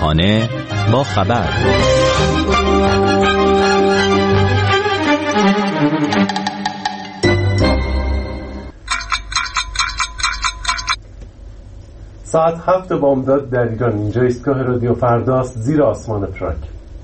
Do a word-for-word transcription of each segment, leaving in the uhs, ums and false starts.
صبحانه با خبر. ساعت هفت بامداد در ایران. اینجا ایستگاه رادیو فرداست، زیر آسمان پراگ.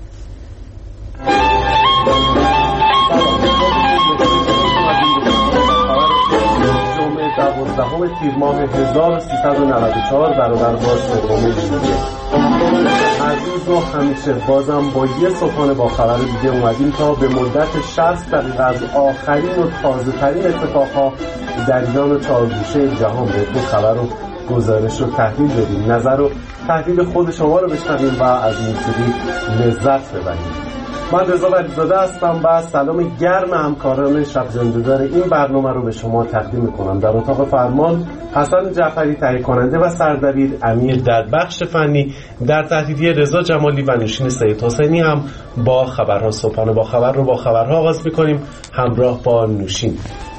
جمعه دوازدهم تیر ماه هزار و سیصد و نود و چهار برابر با سوم ژوئیه. هر روز و همیشه بازم با یه صبحانه با خبر دیگه اومدیم تا به مدت شصت دقیقه از آخرین و تازه ترین اتفاقها در ایران و چهارگوشه جهان بهتون خبر رو گزارش رو تحلیل بدیم، نظر و تحلیل خود شما رو بشنویم و از موسیقی لذت ببریم. من رضا ولیزاده هستم و سلام گرم همکاران شب زنده‌دار این برنامه رو به شما تقدیم می‌کنم. در اتاق فرمان حسن جعفری تهیه کننده و سردبیر، امیر در بخش فنی، در تحلیلی رضا جمالی و نوشین سید حسینی هم با خبرها. صبحانه با خبر رو با خبرها آغاز می‌کنیم همراه با نوشین.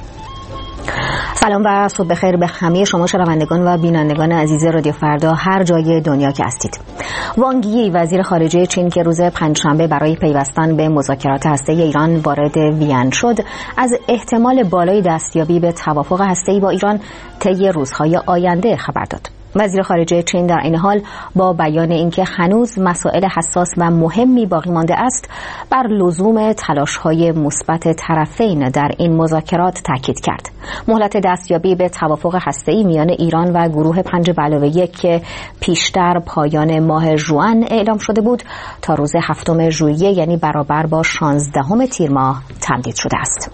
سلام و صبح بخیر به همه شما شنوندگان و بینندگان عزیز رادیو فردا هر جای دنیا که هستید. وانگ یی وزیر خارجه چین که روز پنجشنبه برای پیوستن به مذاکرات هسته‌ای ایران وارد وین شد، از احتمال بالای دستیابی به توافق هسته‌ای با ایران طی روزهای آینده خبر داد. وزیر خارجه چین در این حال با بیان اینکه هنوز مسائل حساس و مهمی باقی مانده است، بر لزوم تلاش‌های مثبت طرفین در این مذاکرات تاکید کرد. مهلت دستیابی به توافق هسته‌ای میان ایران و گروه پنج به علاوه یک که پیشتر پایان ماه ژوئن اعلام شده بود تا روز هفتم ژوئیه، یعنی برابر با شانزدهم تیر ماه تمدید شده است.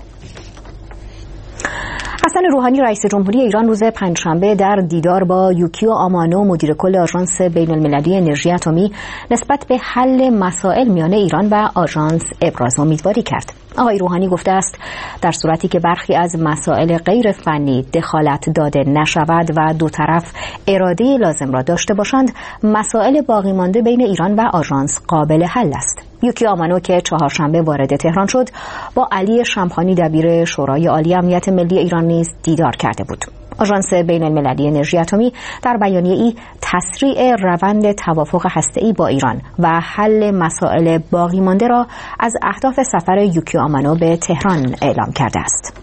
حسن روحانی رئیس جمهوری ایران روز پنجشنبه در دیدار با یوکیو آمانو مدیر کل آژانس بین المللی انرژی اتمی نسبت به حل مسائل میان ایران و آژانس ابراز امیدواری کرد. آقای روحانی گفته است در صورتی که برخی از مسائل غیر فنی دخالت داده نشود و دو طرف اراده لازم را داشته باشند، مسائل باقی مانده بین ایران و آژانس قابل حل است. یوکی آمانو که چهارشنبه وارد تهران شد، با علی شمخانی دبیر شورای عالی امنیت ملی ایران نیز دیدار کرده بود. آژانس بین المللی انرژی اتمی در بیانیه‌ای تسریع روند توافق هسته‌ای با ایران و حل مسائل باقی مانده را از اهداف سفر یوکی آمانو به تهران اعلام کرده است.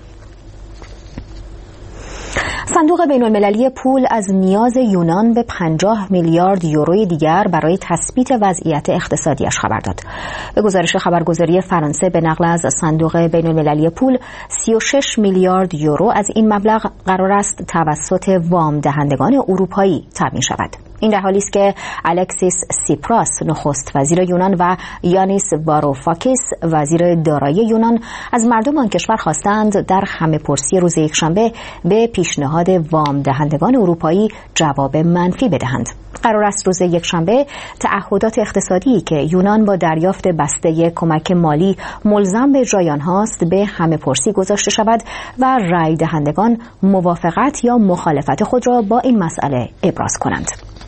صندوق بین المللی پول از نیاز یونان به پنجاه میلیارد یورو دیگر برای تثبیت وضعیت اقتصادیش خبر داد. به گزارش خبرگزاری فرانسه به نقل از صندوق بین المللی پول، سی و شش میلیارد یورو از این مبلغ قرار است توسط وام دهندگان اروپایی تامین شود. این در حالی است که الکسیس سیپراس نخست وزیر یونان و یانیس واروفاکیس وزیر دارایی یونان از مردم آن کشور خواستند در همه‌پرسی روز یکشنبه به پیشنهاد وام دهندگان اروپایی جواب منفی بدهند. قرار است روز یکشنبه تعهدات اقتصادی که یونان با دریافت بسته کمک مالی ملزم به اجرای آنهاست به همه‌پرسی گذاشته شود و رای دهندگان موافقت یا مخالفت خود را با این مسئله ابراز کنند.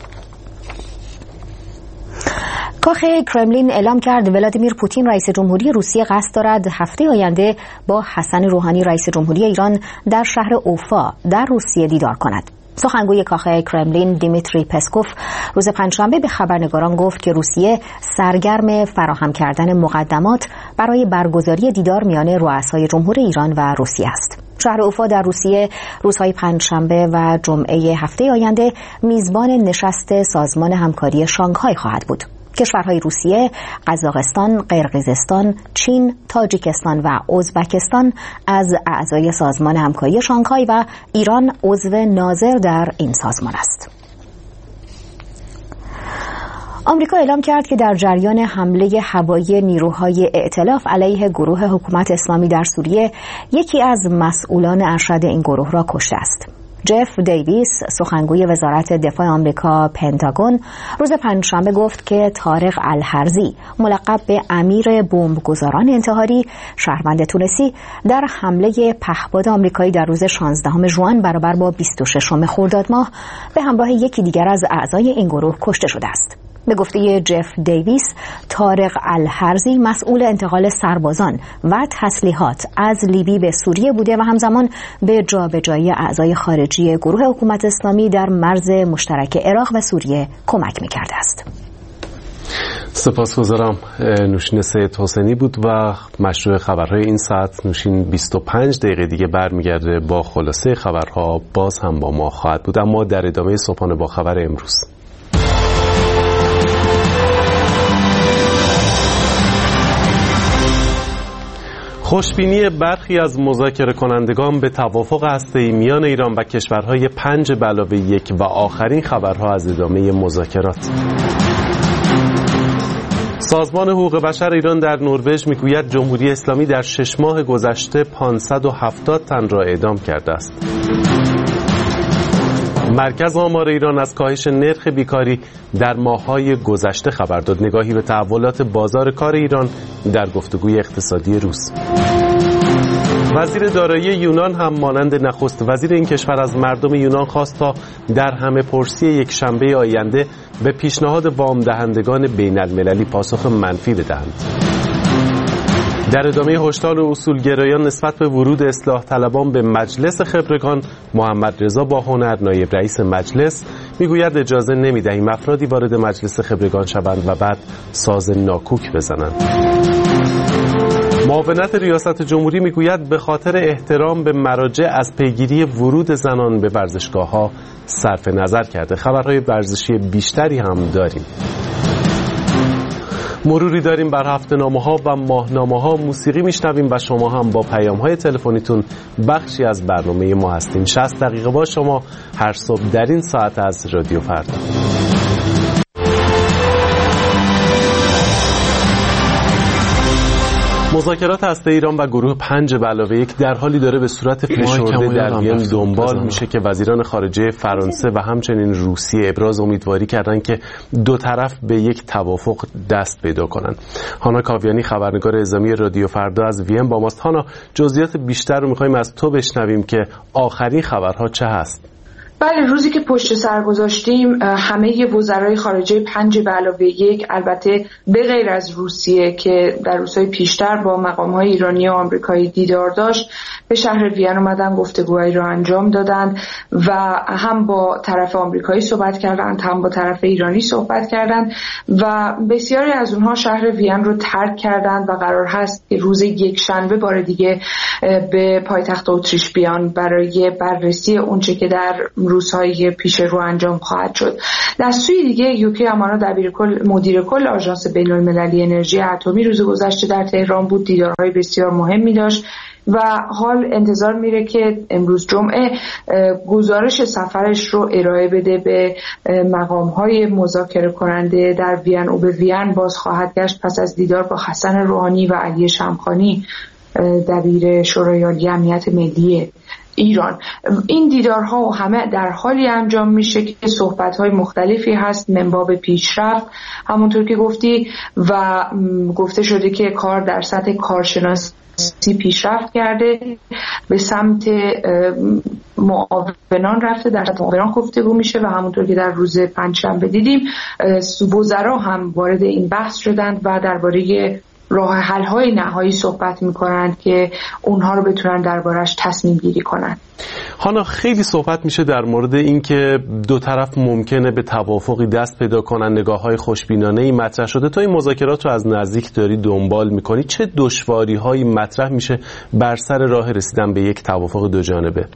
کاخ کرملین اعلام کرد ولادیمیر پوتین رئیس جمهوری روسیه قصد دارد هفته آینده با حسن روحانی رئیس جمهوری ایران در شهر اوفا در روسیه دیدار کند. سخنگوی کاخ کرملین دیمیتری پسکوف روز پنجشنبه به خبرنگاران گفت که روسیه سرگرم فراهم کردن مقدمات برای برگزاری دیدار میان رؤسای جمهور ایران و روسیه است. شهر اوفا در روسیه روزهای پنجشنبه و جمعه هفته آینده میزبان نشست سازمان همکاری شانگهای خواهد بود. کشورهای روسیه، قزاقستان، قرقیزستان، چین، تاجیکستان و ازبکستان از اعضای سازمان همکاری شانگهای و ایران عضو ناظر در این سازمان است. آمریکا اعلام کرد که در جریان حمله هوایی نیروهای ائتلاف علیه گروه حکومت اسلامی در سوریه، یکی از مسئولان ارشد این گروه را کشته است. جف دیویس سخنگوی وزارت دفاع آمریکا پنتاگون روز پنجشنبه گفت که طارق الحرزی ملقب به امیر بمبگذاران انتحاری شهروند تونسی در حمله پهپاد آمریکایی در روز شانزدهم ژوئن برابر با بیست و ششم خرداد ماه به همراه یکی دیگر از اعضای این گروه کشته شده است. به گفته جف دیویس، طارق الحرزی مسئول انتقال سربازان و تسلیحات از لیبی به سوریه بوده و همزمان به جابجایی اعضای خارجی گروه حکومت اسلامی در مرز مشترک عراق و سوریه کمک می‌کرده است. سپاسگزارم. نوشین سید حسینی بود و مشروع خبرهای این ساعت. نوشین بیست و پنج دقیقه دیگه برمیگرده با خلاصه خبرها، باز هم با ما خواهد بود، اما در ادامه صبحانه با خبر امروز. خوشبینی برخی از مذاکره کنندگان به توافق هسته‌ای میان ایران و کشورهای پنج به علاوه یک و آخرین خبرها از ادامه مذاکرات. سازمان حقوق بشر ایران در نروژ میگوید جمهوری اسلامی در شش ماه گذشته پانصد و هفتاد تن را اعدام کرده است. مرکز آمار ایران از کاهش نرخ بیکاری در ماه‌های گذشته خبر داد. نگاهی به تحولات بازار کار ایران در گفتگوی اقتصادی روز. وزیر دارایی یونان هم مانند نخست وزیر این کشور از مردم یونان خواست تا در همه پرسی یک شنبه آینده به پیشنهاد وام دهندگان بین المللی پاسخ منفی بدهند. در ادامه هشدار اصولگرایان نسبت به ورود اصلاح طلبان به مجلس خبرگان، محمد رضا باهنر نایب رئیس مجلس میگوید اجازه نمیدهیم افرادی وارد مجلس خبرگان شوند و بعد ساز ناکوک بزنند. معاونت ریاست جمهوری میگوید به خاطر احترام به مراجع از پیگیری ورود زنان به ورزشگاه‌ها صرف نظر کرده. خبرهای ورزشی بیشتری هم داریم. مروری داریم بر هفته‌نامه‌ها و ماهنامه‌ها، موسیقی میشنویم و شما هم با پیام‌های تلفنیتون بخشی از برنامه ما هستیم. شصت دقیقه با شما هر صبح در این ساعت از رادیو فردا. مذاکرات هسته ایران و گروه پنج به علاوه یک در حالی داره به صورت فشرده در وین دنبال میشه که وزیران خارجه فرانسه و همچنین روسیه ابراز امیدواری کردن که دو طرف به یک توافق دست پیدا کنن. هانا کاویانی خبرنگار اعزامی رادیو فردا از وین با ماست. هانا، جزئیات بیشتر رو می‌خوایم از تو بشنویم که آخرین خبرها چه هست؟ بله، روزی که پشت سر گذاشتیم همه وزرای خارجه پنج به علاوه یک، البته به غیر از روسیه که در روزهای پیشتر با مقام‌های ایرانی و آمریکایی دیدار داشت، به شهر وین اومدن، گفتگوهایی را انجام دادند و هم با طرف آمریکایی صحبت کردند هم با طرف ایرانی صحبت کردند و بسیاری از اونها شهر وین رو ترک کردند و قرار هست که روز یک شنبه بار دیگه به پایتخت اتریش بیان برای بررسی اونچه که در روزهای پیش رو انجام خواهد شد. در سوی دیگه یوکی امانا دبیر کل مدیر کل آژانس بین‌المللی انرژی اتمی روز گذشته در تهران بود، دیدارهای بسیار مهمی داشت و حال انتظار میره که امروز جمعه گزارش سفرش رو ارائه بده به مقام‌های مذاکره کننده در وین و به وین باز خواهد گشت پس از دیدار با حسن روحانی و علی شمخانی دبیر شورای عالی امنیت ملی ایران. این دیدارها همه در حالی انجام میشه که صحبت‌های مختلفی هست منباب پیشرفت همونطور که گفتی و گفته شده که کار در سطح کارشناسی پیشرفت کرده، به سمت معاونان رفته، در سطح معاونان گفتگو میشه و همونطور که در روز پنجشنبه دیدیم وزرا هم وارد این بحث شدند و درباره راه حل‌های نهایی صحبت می‌کنند که اونها رو بتونن دربارش تصمیم گیری کنند. حالا خیلی صحبت میشه در مورد اینکه دو طرف ممکنه به توافقی دست پیدا کنن، نگاه‌های خوشبینانه‌ای مطرح شده. تو این مذاکرات رو از نزدیک داری دنبال می‌کنی، چه دشواری‌هایی مطرح میشه بر سر راه رسیدن به یک توافق دو جانبه؟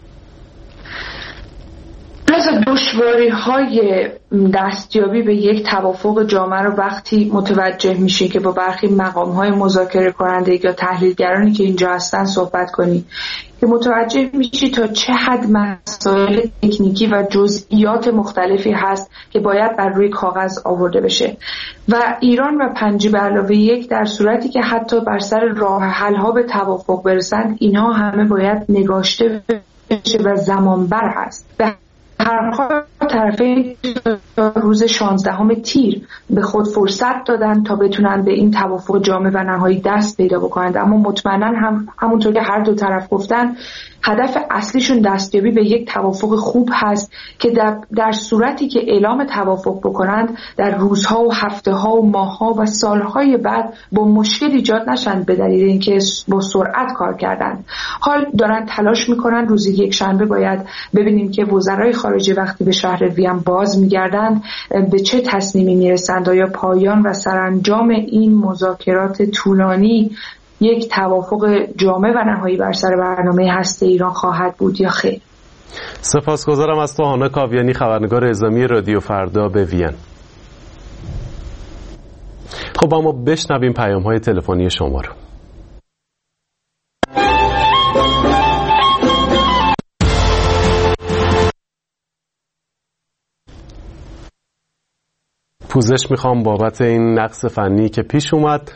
دشواری های دستیابی به یک توافق جامع رو وقتی متوجه میشه که با برخی مقام های مذاکره کننده یا تحلیلگرانی که اینجا هستن صحبت کنی که متوجه میشی تا چه حد مسائل تکنیکی و جزئیات مختلفی هست که باید بر روی کاغذ آورده بشه و ایران و پنج به علاوه یک در صورتی که حتی بر سر راه حل ها به توافق برسند اینها همه باید نگاشته بشه و زمانبر هست. به هر حال طرفین روز شانزدهم تیر به خود فرصت دادن تا بتونن به این توافق جامع و نهایی دست پیدا بکنند، اما مطمئنا هم همونطور که هر دو طرف گفتن هدف اصلیشون دستیابی به یک توافق خوب هست که در, در صورتی که اعلام توافق بکنند در روزها و هفته‌ها و ماه‌ها و سالهای بعد با مشکل ایجاد نشند به دلیل اینکه با سرعت کار کردند. حال دارن تلاش میکنن. روز یک شنبه باید ببینیم که وزرای خارجه وقتی به شهر وین باز میگردند به چه تصمیمی میرسند؟ آیا پایان و سرانجام این مذاکرات طولانی یک توافق جامع و نهایی بر سر برنامه هسته ایران خواهد بود یا خیر؟ سپاسگزارم از تو هانا کاویانی، خبرنگار اعزامی رادیو فردا به وین. خب اما بشنویم پیام‌های تلفنی شما رو. پوزش میخوام بابت این نقص فنی که پیش اومد.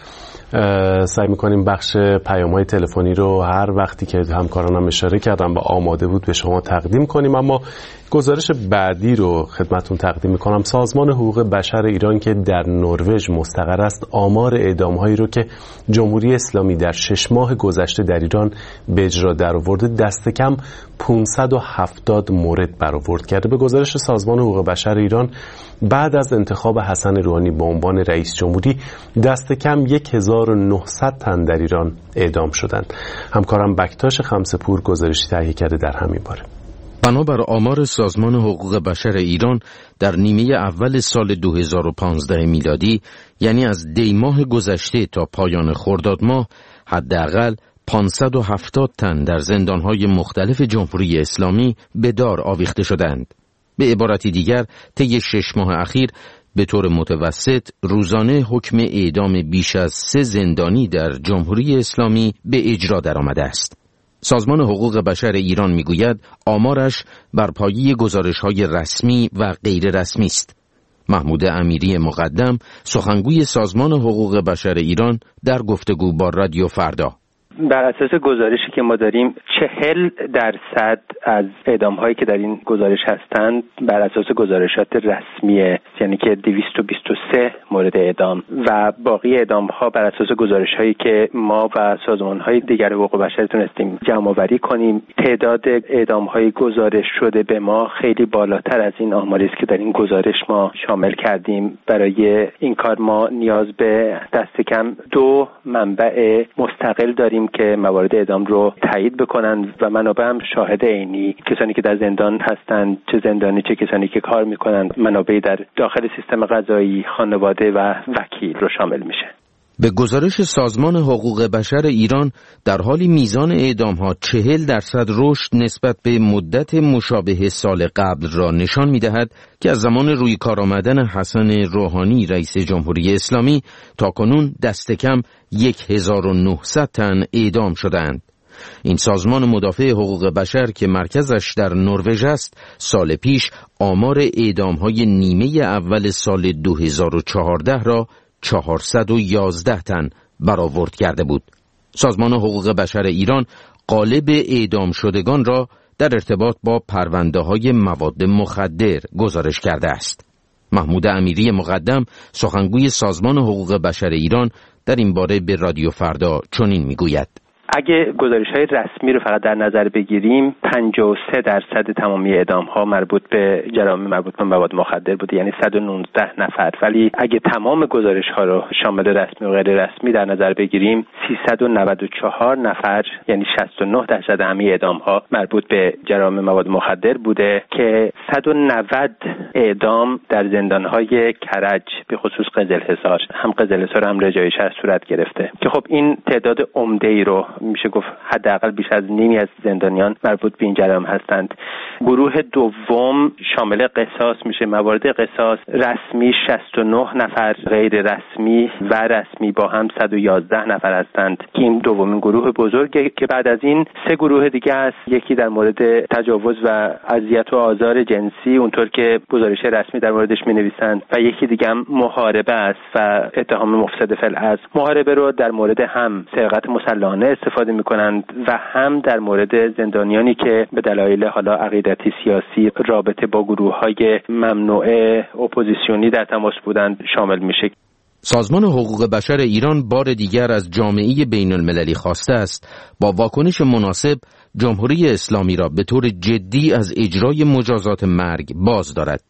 سعی میکنیم بخش پیام‌های تلفنی رو هر وقتی که همکارانم اشاره کردم و آماده بود به شما تقدیم کنیم، اما گزارش بعدی رو خدمتون تقدیم میکنم. سازمان حقوق بشر ایران که در نروژ مستقر است، آمار اعدام‌هایی رو که جمهوری اسلامی در شش ماه گذشته در ایران به اجرا درآورده دست کم پانصد و هفتاد مورد برآورد کرده. به گزارش سازمان حقوق بشر ایران بعد از انتخاب حسن روحانی به عنوان رئیس جمهوری دست کم هزار و نهصد تن در ایران اعدام شدند. همکارم بکتاش خمسه‌پور گزارشی تهیه کرده در همین باره. بنابر آمار سازمان حقوق بشر ایران در نیمه اول سال دو هزار و پانزده میلادی، یعنی از دی ماه گذشته تا پایان خرداد ماه، حداقل پانصد و هفتاد تن در زندانهای مختلف جمهوری اسلامی به دار آویخته شدند. به عبارتی دیگر، طی شش ماه اخیر به طور متوسط روزانه حکم اعدام بیش از سه زندانی در جمهوری اسلامی به اجرا درآمده است. سازمان حقوق بشر ایران میگوید آمارش بر پایه گزارش‌های رسمی و غیر رسمی است. محمود امیری مقدم، سخنگوی سازمان حقوق بشر ایران، در گفتگو با رادیو فردا: بر اساس گزارشی که ما داریم چهل درصد از اعدام هایی که در این گزارش هستند بر اساس گزارشات رسمیه، یعنی که دویست و بیست و سه مورد اعدام، و باقی اعدام ها بر اساس گزارش هایی که ما و سازمان های دیگر حقوق بشر تونستیم جمع آوری کنیم. تعداد اعدام های گزارش شده به ما خیلی بالاتر از این آماری است که در این گزارش ما شامل کردیم. برای این کار ما نیاز به دست کم دو منبع مستقل داریم که موارد اعدام رو تایید بکنن و منابع هم شاهد عینی، کسانی که در زندان هستند، چه زندانی چه کسانی که کار میکنن، منابع در داخل سیستم قضایی، خانواده و وکیل رو شامل میشه. به گزارش سازمان حقوق بشر ایران در حالی میزان اعدام‌ها چهل درصد رشد نسبت به مدت مشابه سال قبل را نشان می‌دهد که از زمان روی کار آمدن حسن روحانی رئیس جمهوری اسلامی تاکنون دست کم هزار و نهصد تن اعدام شدند. این سازمان مدافع حقوق بشر که مرکزش در نروژ است، سال پیش آمار اعدام‌های نیمه اول سال دو هزار و چهارده را چهارصد و یازده تن برآورد کرده بود. سازمان حقوق بشر ایران قالب اعدام شدگان را در ارتباط با پرونده‌های مواد مخدر گزارش کرده است. محمود امیری مقدم، سخنگوی سازمان حقوق بشر ایران، در این باره به رادیو فردا چنین میگوید: اگه گزارش‌های رسمی رو فقط در نظر بگیریم، پنجاه و سه درصد تمامی اعدام‌ها مربوط به جرایم مربوط به مواد مخدر بوده، یعنی صد و نوزده نفر. ولی اگه تمام گزارش‌ها رو شامل رسمی و غیر رسمی در نظر بگیریم، سیصد و نود و چهار نفر، یعنی شصت و نه درصد همه اعدام‌ها مربوط به جرایم مواد مخدر بوده که صد و نود اعدام در زندان‌های کرج، به خصوص قزلحصار، هم قزلحصار هم رجایی شهر صورت گرفته که خب این تعداد عمده‌ای رو میشه گفت حداقل بیش از نیمی از زندانیان مربوط به این جرایم هستند. گروه دوم شامل قصاص میشه. موارد قصاص رسمی شصت و نه نفر، غیر رسمی و رسمی با هم صد و یازده نفر هستند که این دومین گروه بزرگه که بعد از این سه گروه دیگه است. یکی در مورد تجاوز و اذیت و آزار جنسی، اونطور که گزارش رسمی در موردش مینویسند، و یکی دیگه هم محاربه است و اتهام مفسد فی‌الارض. محاربه رو در مورد هم سرقت مسلحانه استفاده میکنند و هم در مورد زندانیانی که به دلایل حالا عقیدتی، سیاسی، رابطه با گروه‌های ممنوع اپوزیسیونی در تماس بودند شامل میشه. سازمان حقوق بشر ایران بار دیگر از جامعه بین المللی خواسته است با واکنش مناسب جمهوری اسلامی را به طور جدی از اجرای مجازات مرگ باز دارد.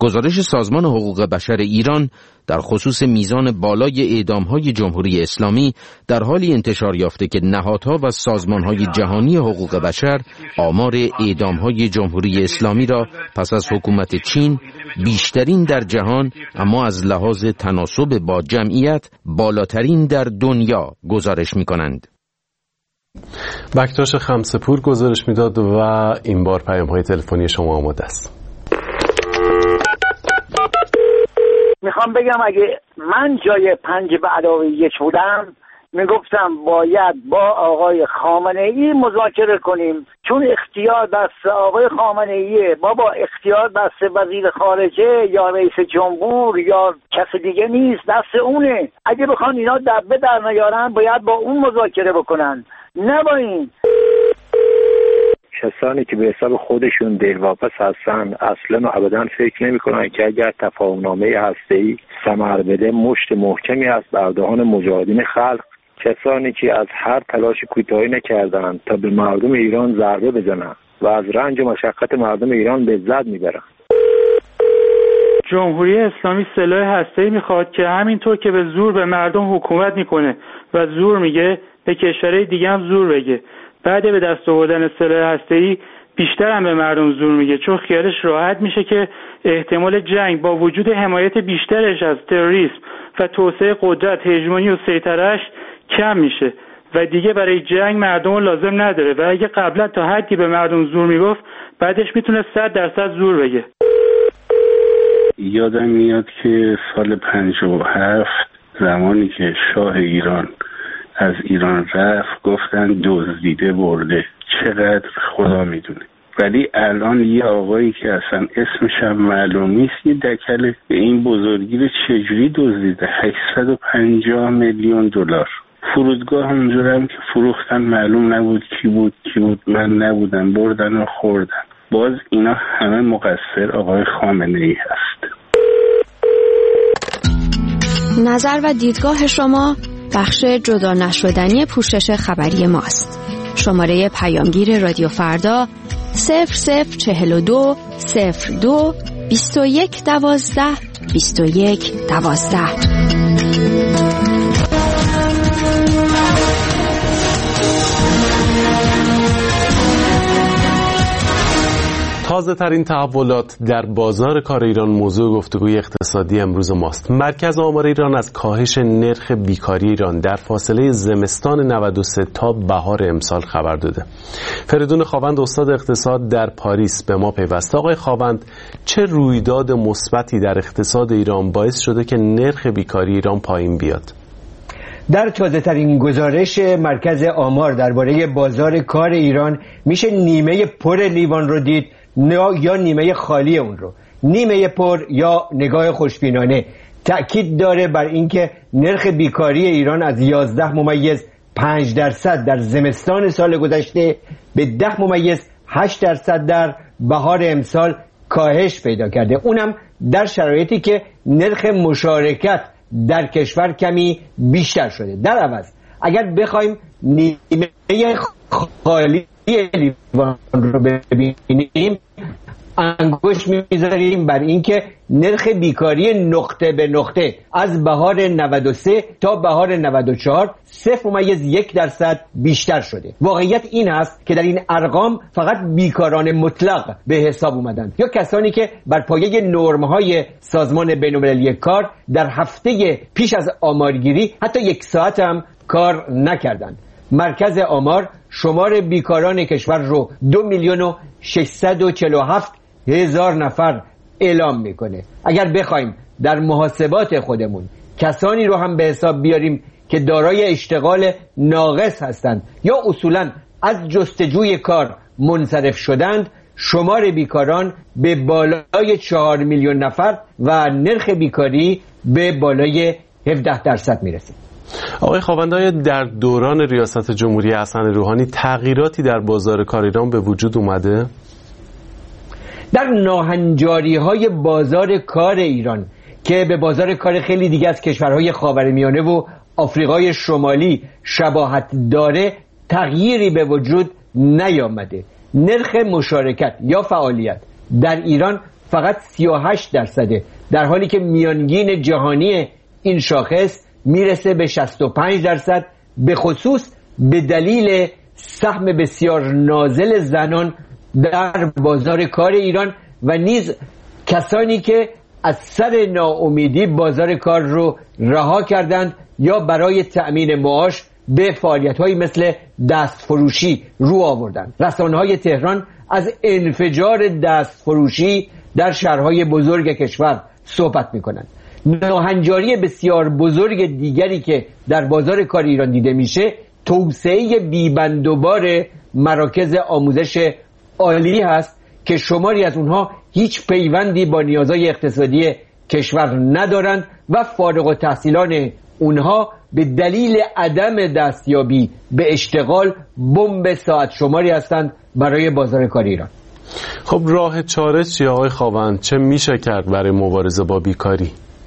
گزارش سازمان حقوق بشر ایران در خصوص میزان بالای اعدام‌های جمهوری اسلامی در حالی انتشار یافته که نهادها و سازمان‌های جهانی حقوق بشر آمار اعدام‌های جمهوری اسلامی را پس از حکومت چین بیشترین در جهان اما از لحاظ تناسب با جمعیت بالاترین در دنیا گزارش می‌کنند. بکتاش خمسه‌پور گزارش میداد و این بار پیام‌های تلفنی شما آماده است. میخوام بگم اگه من جای پنج به علاوه یک بودم میگفتم باید با آقای خامنه ای مذاکره کنیم، چون اختیار دست آقای خامنه ایه. بابا اختیار دست وزیر خارجه یا رئیس جمهور یا کس دیگه نیست، دست اونه. اگه بخوان اینا دبه در نیارن باید با اون مذاکره بکنن، نه با این. کسانی که به حساب خودشون دلواپس هستن اصلا و ابدا فکر نمی کنن که اگر تفاهمنامه هسته‌ای ثمر بده مشت محکمی است بر دهان مجاهدین خلق. کسانی که از هر تلاش کوتاهی نکردند تا به مردم ایران ضربه بزنند و از رنج و مشقت مردم ایران لذت میبرند. جمهوری اسلامی سلاح هسته‌ای میخواد که همینطور که به زور به مردم حکومت میکنه و زور میگه به کشورهای دیگه هم زور بگه. بعد به دست آوردن سلاح هسته‌ای بیشتر هم به مردم زور میگه، چون خیالش راحت میشه که احتمال جنگ با وجود حمایت بیشترش از تروریسم و توسعه قدرت، هژمونی و سیطره‌اش کم میشه و دیگه برای جنگ مردم لازم نداره و اگه قبلا تا حدی به مردم زور میگفت بعدش میتونه صد درصد زور بگه. یادم میاد که سال پنجاه و هفت زمانی که شاه ایران از ایران رفت گفتن دزدیده برده، چقدر خدا میدونه. ولی الان یه آقایی که اصلا اسمش هم معلوم نیست یه دکله به این بزرگی رو چجوری دزدیده؟ هشتصد و پنجاه میلیون دلار. فرودگاه اونجا هم که فروختن معلوم نبود کی بود کی بود من نبودم، بردن و خوردن. باز اینا همه مقصر آقای خامنه ای هست. نظر و دیدگاه شما بخش جدا نشدنی پوشش خبری ماست. شماره پیامگیر رادیو فردا صفر صفر چهل و دو صفر دو بیست و یک دوازده بیست و یک دوازده. تازه ترین تحولات در بازار کار ایران موضوع گفتگوی اقتصادی امروز ماست. مرکز آمار ایران از کاهش نرخ بیکاری ایران در فاصله زمستان نود و سه تا بهار امسال خبر داده. فریدون خاوند استاد اقتصاد در پاریس به ما پیوسته. آقای خاوند، چه رویداد مثبتی در اقتصاد ایران باعث شده که نرخ بیکاری ایران پایین بیاد؟ در تازه ترین گزارش مرکز آمار درباره بازار کار ایران میشه نیمه پر لیوان رو دید یا نیمه خالی اون رو. نیمه پر یا نگاه خوشبینانه تأکید داره بر اینکه نرخ بیکاری ایران از یازده ممیز پنج درصد در زمستان سال گذشته به ده ممیز هشت درصد در بهار امسال کاهش پیدا کرده، اونم در شرایطی که نرخ مشارکت در کشور کمی بیشتر شده. در عوض اگر بخوایم نیمه خالی لیوان رو ببینیم انگشت میذاریم بر اینکه نرخ بیکاری نقطه به نقطه از بهار نود و سه تا بهار نود و چهار صفر ممیز یک درصد بیشتر شده. واقعیت این است که در این ارقام فقط بیکاران مطلق به حساب اومدند یا کسانی که بر پایه نرم‌های سازمان بین‌المللی کار در هفته پیش از آمارگیری حتی یک ساعت هم کار نکردند. مرکز آمار شمار بیکاران کشور رو دو میلیون و ششصد و چهل و هفت هزار نفر اعلام میکنه. اگر بخوایم در محاسبات خودمون کسانی رو هم به حساب بیاریم که دارای اشتغال ناقص هستند یا اصولاً از جستجوی کار منصرف شدند، شمار بیکاران به بالای چهار میلیون نفر و نرخ بیکاری به بالای هفده درصد میرسه. آقای خاوندآیا، در دوران ریاست جمهوری حسن روحانی تغییراتی در بازار کار ایران به وجود اومده؟ در ناهنجاری‌های بازار کار ایران که به بازار کار خیلی دیگه از کشورهای خاورمیانه و آفریقای شمالی شباهت داره تغییری به وجود نیامده. نرخ مشارکت یا فعالیت در ایران فقط سی و هشت درصده، در حالی که میانگین جهانی این شاخص میرسه به شصت و پنج درصد، به خصوص به دلیل سهم بسیار نازل زنان در بازار کار ایران و نیز کسانی که از سر ناامیدی بازار کار رو رها کردند یا برای تأمین معاش به فعالیت‌هایی مثل دستفروشی رو آوردند. رسانه‌های تهران از انفجار دستفروشی در شهرهای بزرگ کشور صحبت می‌کنند. ناهنجاری بسیار بزرگ دیگری که در بازار کار ایران دیده میشه توسعه بی‌بندوبار مراکز آموزش عالی هست که شماری از اونها هیچ پیوندی با نیازهای اقتصادی کشور ندارند و فارغ التحصیلان اونها به دلیل عدم دستیابی به اشتغال بمب ساعت شماری هستند برای بازار کار ایران. خب راه چاره چیه آقای خاوند؟ چه میشه کرد برای مبارزه با بیکاری؟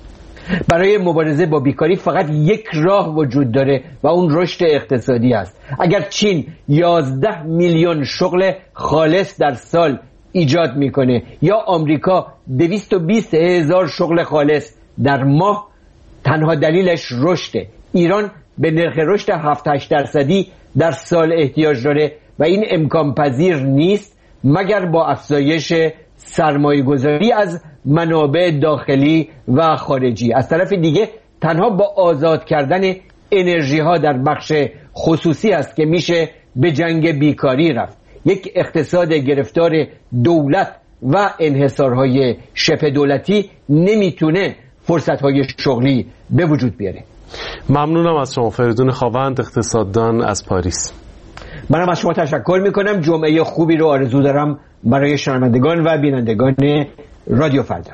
برای مبارزه با بیکاری فقط یک راه وجود داره و اون رشد اقتصادی است. اگر چین یازده میلیون شغل خالص در سال ایجاد میکنه یا آمریکا دویست و بیست هزار شغل خالص در ماه، تنها دلیلش رشده. ایران به نرخ رشد هفت هشت درصدی در سال احتیاج داره و این امکان پذیر نیست مگر با افزایش سرمایه گذاری از منابع داخلی و خارجی. از طرف دیگه تنها با آزاد کردن انرژی ها در بخش خصوصی است که میشه به جنگ بیکاری رفت. یک اقتصاد گرفتار دولت و انحصارهای شبه دولتی نمیتونه فرصتهای شغلی به وجود بیاره. ممنونم از شما فریدون خاوند، اقتصاددان از پاریس. منم از شما تشکر میکنم. جمعه خوبی رو آرزو دارم برای شنوندگان و بینندگان رادیو فردا.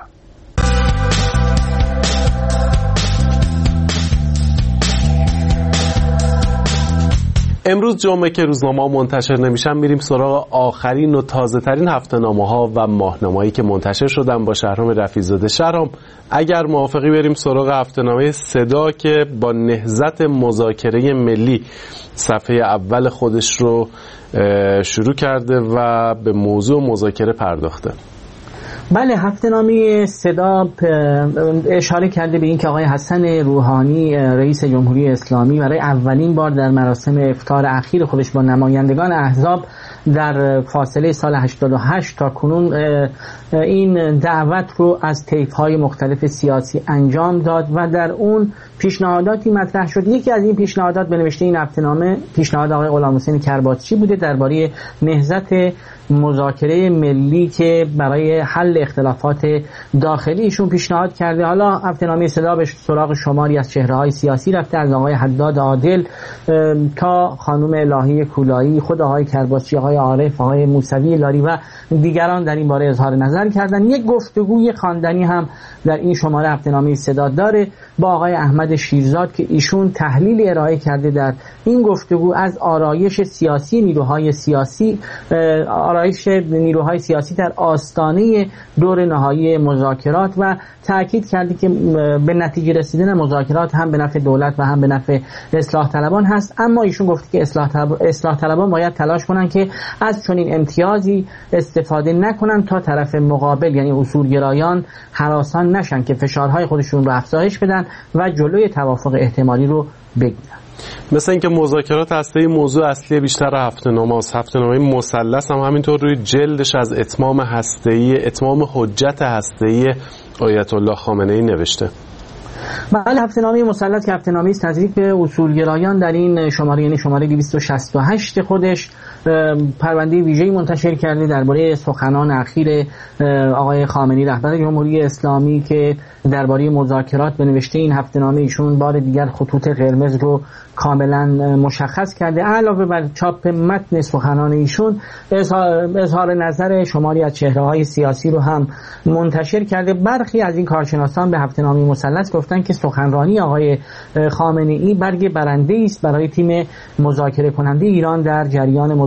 امروز جمعه که روزنامه‌ها منتشر نمیشن، میریم سراغ آخرین و تازه ترین هفته‌نامه‌ها و ماهنامه‌هایی که منتشر شدن با شهرام رفیع‌زاده. شهرام اگر موافقی بریم سراغ هفته‌نامه صدا که با نهضت مذاکره ملی صفحه اول خودش رو شروع کرده و به موضوع مذاکره پرداخته. بله، هفته‌نامه صدا اشاره کرده به اینکه آقای حسن روحانی رئیس جمهوری اسلامی برای اولین بار در مراسم افطار اخیر خودش با نمایندگان احزاب در فاصله سال هشتاد و هشت تا کنون این دعوت رو از طیف‌های مختلف سیاسی انجام داد و در اون پیشنهاداتی مطرح شد. یکی از این پیشنهادات به نوشته این هفته‌نامه پیشنهاد آقای غلامحسین کرباتچی بوده درباره نهضت مذاکره ملی که برای حل اختلافات داخلی ایشون پیشنهاد کرده. حالا هفته‌نامه صدا به سراغ شماری از چهره‌های سیاسی رفته، از آقای حداد عادل تا خانم الهی کولایی، خود آقای کرباتچی، آقای عارف، آقای موسوی لاری و دیگران در این باره اظهار نظر کردن. یک گفتگوی خواندنی هم در این شماره هفته‌نامه صدا داره با آقای احمد شیرزاد که ایشون تحلیلی ارائه کرده در این گفتگو از آرایش سیاسی نیروهای سیاسی آرایش نیروهای سیاسی در آستانه دور نهایی مذاکرات و تأکید کرده که به نتیجه رسیدن مذاکرات هم به نفع دولت و هم به نفع اصلاح طلبان هست. اما ایشون گفته که اصلاح طلب... اصلاح طلبان باید تلاش کنن که از چنین امتیازی استفاده نکنن تا طرف مقابل یعنی اصولگرایان هراسان نشن که فشارهای خودشون رو افزایش بدن و جلوی توافق احتمالی رو بگیرن. مثل اینکه مذاکرات هسته‌ای موضوع اصلی بیشتر هفته‌نامه است. هفته‌نامه مثلث هم همینطور روی جلدش از اتمام هسته‌ای اتمام حجت هسته‌ای آیت الله خامنه‌ای نوشته. بله، هفته‌نامه مثلث که هفته‌نامه است نزدیک به اصولگرایان در این شماره یعنی شماره دویست و شصت و هشت خودش پرونده ویژه‌ای منتشر کرده درباره سخنان اخیر آقای خامنه‌ای رهبر جمهوری اسلامی که درباره مذاکرات به نوشته این هفته‌نامه ایشون بار دیگر خطوط قرمز رو کاملا مشخص کرده. علاوه بر چاپ متن سخنان ایشون اظهار نظر شماری از چهره‌های سیاسی رو هم منتشر کرده. برخی از این کارشناسان به هفته‌نامه مثلث گفتن که سخنرانی آقای خامنه‌ای برگ برنده است برای تیم مذاکره کننده ایران در جریان مذاکرات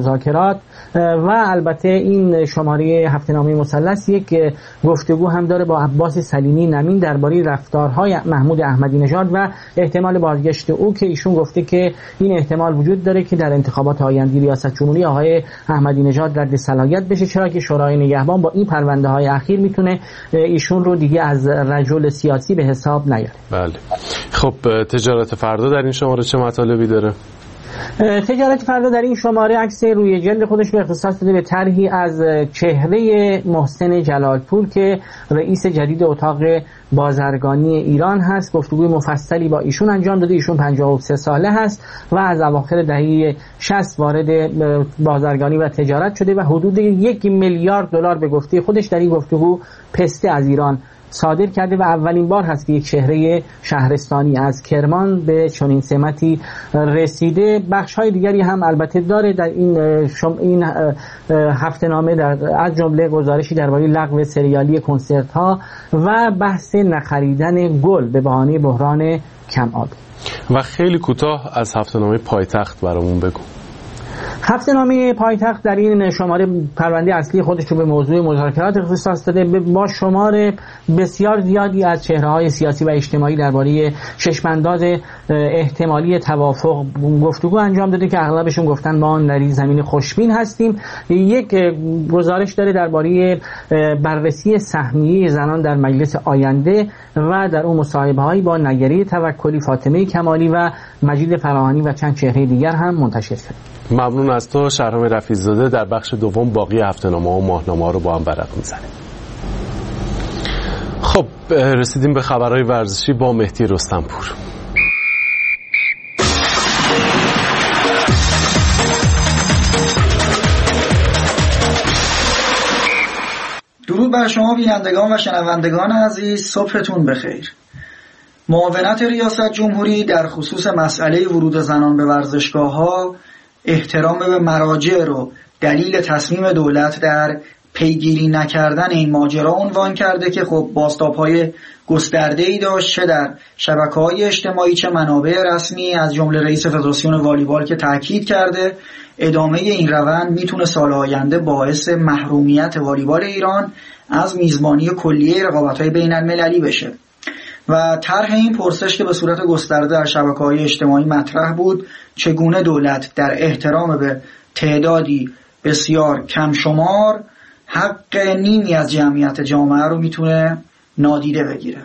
مذاکرات. و البته این شماره هفته‌نامه مثلث یک گفتگو هم داره با عباس سلیمی نمین درباره رفتارهای محمود احمدی نژاد و احتمال بازگشت او که ایشون گفته که این احتمال وجود داره که در انتخابات آینده ریاست جمهوری آقای احمدی نژاد رد صلاحیت بشه، چرا که شورای نگهبان با این پرونده های اخیر میتونه ایشون رو دیگه از رجل سیاسی به حساب نیاره. بله. خب تجارت فردا در این شماره چه مطالبی داره؟ تجارت فردا در این شماره عکس روی جلد خودش به اختصاص داده به طرحی از چهره محسن جلالپور که رئیس جدید اتاق بازرگانی ایران هست. گفتگوی مفصلی با ایشون انجام داده. ایشون پنجاه و سه ساله هست و از اواخر دهه شصت وارد بازرگانی و تجارت شده و حدود یک میلیارد دلار به گفته خودش در این گفتگو پسته از ایران صادر کرده و اولین بار هست که یک چهره شهرستانی از کرمان به چنین سمتی رسیده. بخش‌های دیگری هم البته داره در این شم این هفته‌نامه، در از جمله گزارشی درباره لغو سریالی کنسرت‌ها و بحث نخریدن گل به بهانه بحران کم آب. و خیلی کوتاه از هفته‌نامه پایتخت برامون بگو. هفته‌نامه پایتخت در این شماره پرونده اصلی خودش رو به موضوع مذاکرات اختصاص داده با شمار بسیار زیادی از چهره‌های سیاسی و اجتماعی درباره چشم‌انداز احتمالی توافق گفتگو انجام داده که اغلبشون گفتن ما در این زمین خوشبین هستیم. یک گزارش داره درباره بررسی سهمیه زنان در مجلس آینده و در اون مصاحبه‌هایی با نگری توکلی، فاطمه کمالی و مجید فراهانی و چند چهره دیگر هم منتشر شد. ممنون از تو شهرام رفیع‌زاده. در بخش دوم باقی هفته‌نامه و ماهنامه رو با هم ورق می‌زنیم. خب رسیدیم به خبرهای ورزشی با مهدی رستمپور. درود بر شما بینندگان و شنوندگان عزیز، صبحتون بخیر. معاونت ریاست جمهوری در خصوص مسئله ورود زنان به ورزشگاه‌ها احترام به مراجع رو دلیل تصمیم دولت در پیگیری نکردن این ماجرا عنوان کرده که خب بازتاب‌های گسترده‌ای داشت، چه در شبکه‌های اجتماعی چه منابع رسمی از جمله رئیس فدراسیون والیبال که تاکید کرده ادامه این روند میتونه سال آینده باعث محرومیت والیبال ایران از میزبانی کلیه رقابت‌های بین‌المللی بشه. و طرح این پرسش که به صورت گسترده در شبکه‌های اجتماعی مطرح بود، چگونه دولت در احترام به تعدادی بسیار کم شمار حق نیمی از جمعیت جامعه رو میتونه نادیده بگیره.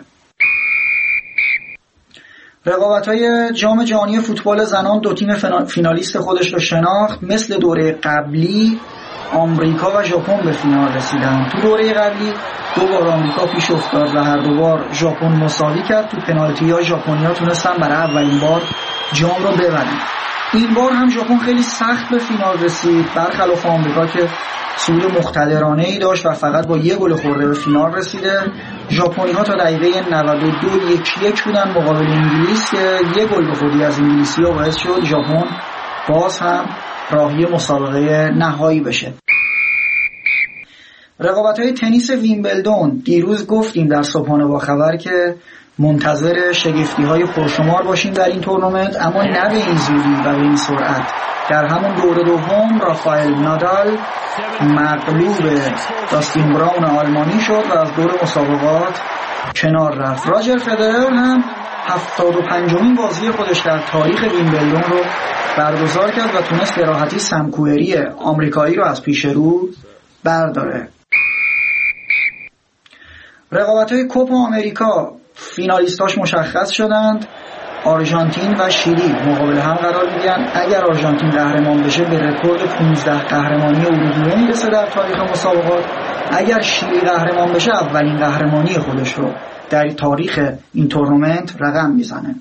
رقابت‌های جام جهانی فوتبال زنان دو تیم فینالیست خودش رو شناخت. مثل دوره قبلی آمریکا و ژاپن به فینال رسیدن. تو دوره قبلی دو بار آمریکا پیش افتاد و هر دو بار ژاپن مساوی کرد. تو پنالتی‌ها ژاپنی‌ها تونستن برای اولین بار جام رو ببرن. این بار هم ژاپن خیلی سخت به فینال رسید، برخلاف آمریکا که صعود مقتدرانه‌ای داشت و فقط با یک گل خورده به فینال رسیده. ژاپنی‌ها تا دقیقه نود و دو یک یک بودن مقابل انگلیس که یک گل به خودی از انگلیسی‌ها باعث شد ژاپن باز هم راهی مسابقه نهایی بشه. رقابت‌های تنیس ویمبلدون، دیروز گفتیم در صبحانه با خبر که منتظر شگفتی‌های پرشمار باشیم در این تورنمنت، اما نه به این زودی و به این سرعت. در همون دور دوم رافائل نادال مغلوب داستین براون آلمانی شد و از دور مسابقات کنار رفت. راجر فدرر هم هفتاد و پنجمین بازی خودش در تاریخ ویمبلدون رو برگزار کرد و تونست به راحتی سمکوئری آمریکایی رو از پیش رو برداره. رقابت‌های کوپا آمریکا فینالیستاش مشخص شدند. آرژانتین و شیلی مقابل هم قرار می‌گیرن. اگر آرژانتین قهرمان بشه به رکورد پانزده قهرمانی اروگوئه میرسه در تاریخ مسابقات. اگر شیلی قهرمان بشه اولین قهرمانی خودش رو در تاریخ این تورنمنت رقم میزنه.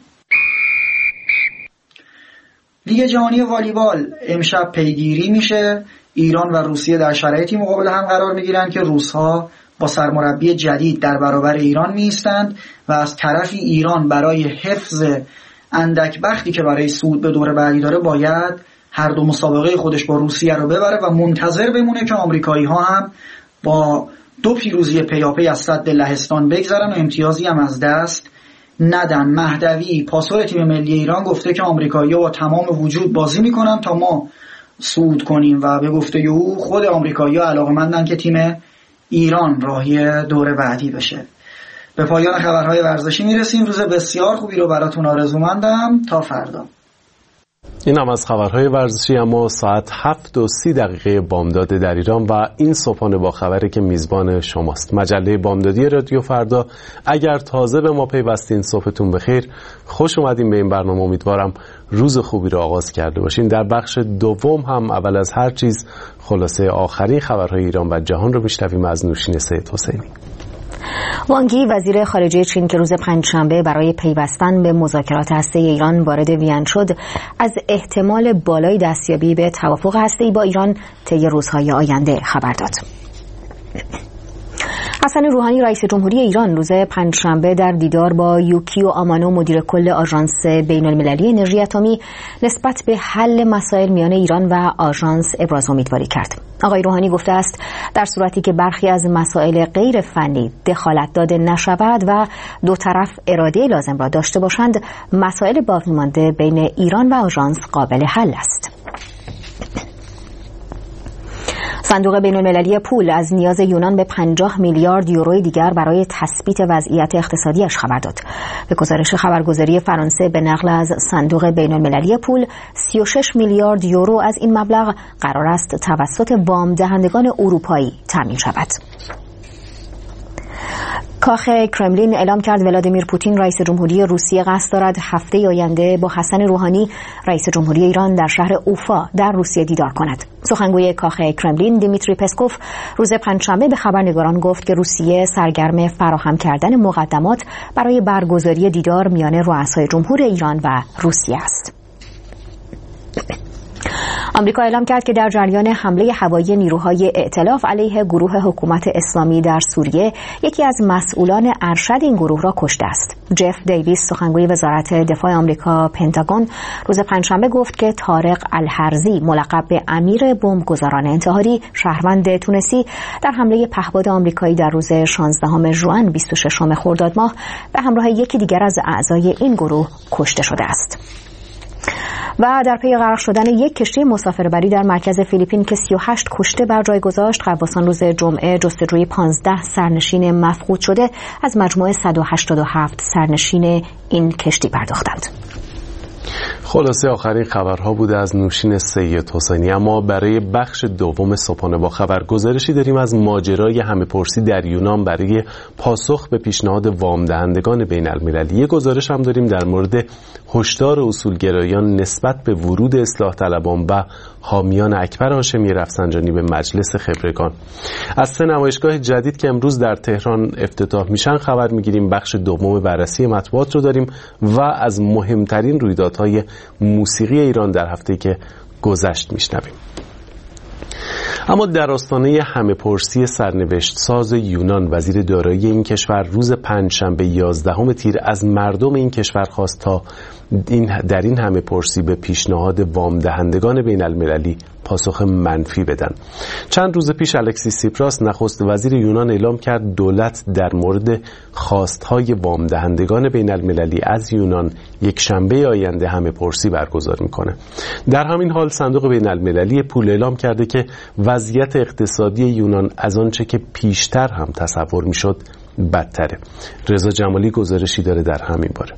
لیگ جهانی والیبال امشب پیگیری میشه. ایران و روسیه در شرایطی مقابل هم قرار میگیرن که روس‌ها با سرمربی جدید در برابر ایران می‌ایستند و از طرفی ایران برای حفظ اندک بختی که برای صعود به دور بعدی داره باید هر دو مسابقه خودش با روسیه رو ببره و منتظر بمونه که آمریکایی‌ها هم با دو پیروزی پیاپی از سد لهستان بگذرن و امتیازی هم از دست ندن. مهدوی پاسور تیم ملی ایران گفته که آمریکایی‌ها با تمام وجود بازی میکنن تا ما صعود کنیم و به گفته او خود آمریکایی‌ها علاقه‌مندن که تیم ایران راهی دور بعدی بشه. به پایان خبرهای ورزشی میرسیم. روز بسیار خوبی رو براتون آرزومندم. تا فردا. این هم از خبرهای ورزشی. اما ساعت هفت و سی دقیقه بامداد در ایران و این صبحانه با خبری که میزبان شماست. مجله بامدادی رادیو فردا. اگر تازه به ما پیوستین صبحتون بخیر، خوش اومدین به این برنامه. امیدوارم روز خوبی رو آغاز کرده باشین. در بخش دوم هم اول از هر چیز خلاصه آخرین خبرهای ایران و جهان رو میشنویم از نوشین سید حسینی. وانگ یی وزیر خارجه چین که روز پنجشنبه برای پیوستن به مذاکرات هسته‌ای ایران وارد وین شد، از احتمال بالای دستیابی به توافق هسته‌ای با ایران طی روزهای آینده خبر داد. حسن روحانی رئیس جمهوری ایران روز پنجشنبه در دیدار با یوکیو آمانو مدیر کل آژانس بین المللی انرژی اتمی نسبت به حل مسائل میان ایران و آژانس ابراز امیدواری کرد. آقای روحانی گفته است در صورتی که برخی از مسائل غیر فنی دخالت داده نشود و دو طرف اراده لازم را داشته باشند، مسائل باقی مانده بین ایران و آژانس قابل حل است. صندوق بین‌المللی پول از نیاز یونان به پنجاه میلیارد یورو دیگر برای تثبیت وضعیت اقتصادیش خبر داد. به گزارش خبرگزاری فرانسه به نقل از صندوق بین‌المللی پول، سی و شش میلیارد یورو از این مبلغ قرار است توسط وام دهندگان اروپایی تامین شود. کاخ کرملین اعلام کرد ولادیمیر پوتین رئیس جمهوری روسیه قصد دارد هفته آینده با حسن روحانی رئیس جمهوری ایران در شهر اوفا در روسیه دیدار کند. سخنگوی کاخ کرملین دیمیتری پسکوف روز پنجشنبه به خبرنگاران گفت که روسیه سرگرم فراهم کردن مقدمات برای برگزاری دیدار میان رؤسای جمهور ایران و روسیه است. آمریکا اعلام کرد که در جریان حمله هوایی نیروهای ائتلاف علیه گروه حکومت اسلامی در سوریه یکی از مسئولان ارشد این گروه را کشته است. جف دیویس سخنگوی وزارت دفاع آمریکا پنتاگون روز پنجشنبه گفت که طارق الحرزی ملقب به امیر بمبگذاران انتحاری شهروند تونسی در حمله پهپاد آمریکایی در روز شانزدهم ژوئن بیست و ششم خرداد ماه به همراه یکی دیگر از اعضای این گروه کشته شده است. و در پی غرق شدن یک کشتی مسافربری در مرکز فیلیپین که سی و هشت کشته بر جای گذاشت، غواصان روز جمعه جستجوی پانزده سرنشین مفقود شده از مجموع صد و هشتاد و هفت سرنشین این کشتی پرداختند. خلاصه آخرین خبرها بوده از نوشین سید حسینی. اما برای بخش دوم صبحانه با خبر گزارشی داریم از ماجرای همه‌پرسی در یونان برای پاسخ به پیشنهاد وام دهندگان بین المللی. یک گزارش هم داریم در مورد هشدار اصولگرایان نسبت به ورود اصلاح طلبان و حامیان اکبر هاشمی رفسنجانی به مجلس خبرگان. از سه نمایشگاه جدید که امروز در تهران افتتاح میشن خبر میگیریم. بخش دوم بررسی مطبوعات رو داریم و از مهمترین رویدادهای موسیقی ایران در هفته‌ای که گذشت میشنویم. اما در آستانه همه‌پرسی سرنوشت ساز یونان، وزیر دارایی این کشور روز پنجشنبه یازدهم تیر از مردم این کشور خواست تا این در این همه‌پرسی به پیشنهاد وام دهندگان بین المللی پاسخ منفی بدن. چند روز پیش الکسیس سیپراس نخست وزیر یونان اعلام کرد دولت در مورد خواستهای وام دهندگان بین المللی از یونان یک شنبه آینده همه‌پرسی برگزار میکنه. در همین حال صندوق بین المللی پول اعلام کرده که وضعیت اقتصادی یونان از آنچه که پیشتر هم تصور میشد بدتره. رضا جمالی گزارشی داره در همین باره.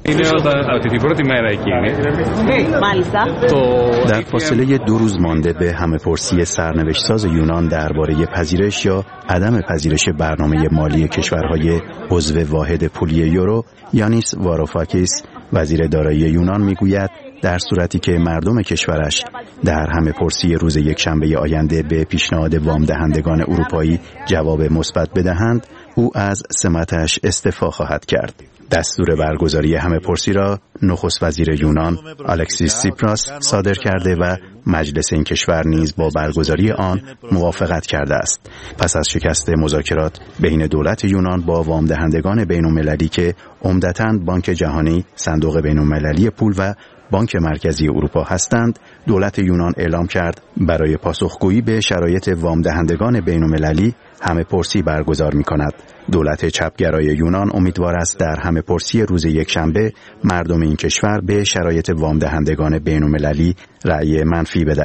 در فاصله دو روز مانده به همه‌پرسی سرنوشت ساز یونان درباره پذیرش یا عدم پذیرش برنامه مالی کشورهای عضو واحد پولی یورو، یانیس واروفاکیس وزیر دارایی یونان میگوید در صورتی که مردم کشورش در همه‌پرسی روز یکشنبه آینده به پیشنهاد وام دهندگان اروپایی جواب مثبت بدهند، او از سمتش استعفا خواهد کرد. دستور برگزاری همه‌پرسی را نخست وزیر یونان الکسیس سیپراس صادر کرده و مجلس این کشور نیز با برگزاری آن موافقت کرده است. پس از شکست مذاکرات بین دولت یونان با وام دهندگان بین‌المللی که عمدتاً بانک جهانی، صندوق بین‌المللی پول و بانک مرکزی اروپا هستند، دولت یونان اعلام کرد برای پاسخگویی به شرایط وام دهندگان بین‌المللی همه‌پرسی برگزار می‌کند. دولت چپگرای یونان امیدوار است در همه‌پرسی روز یکشنبه مردم این کشور به شرایط وام دهندگان بین‌المللی رأی منفی بدهند.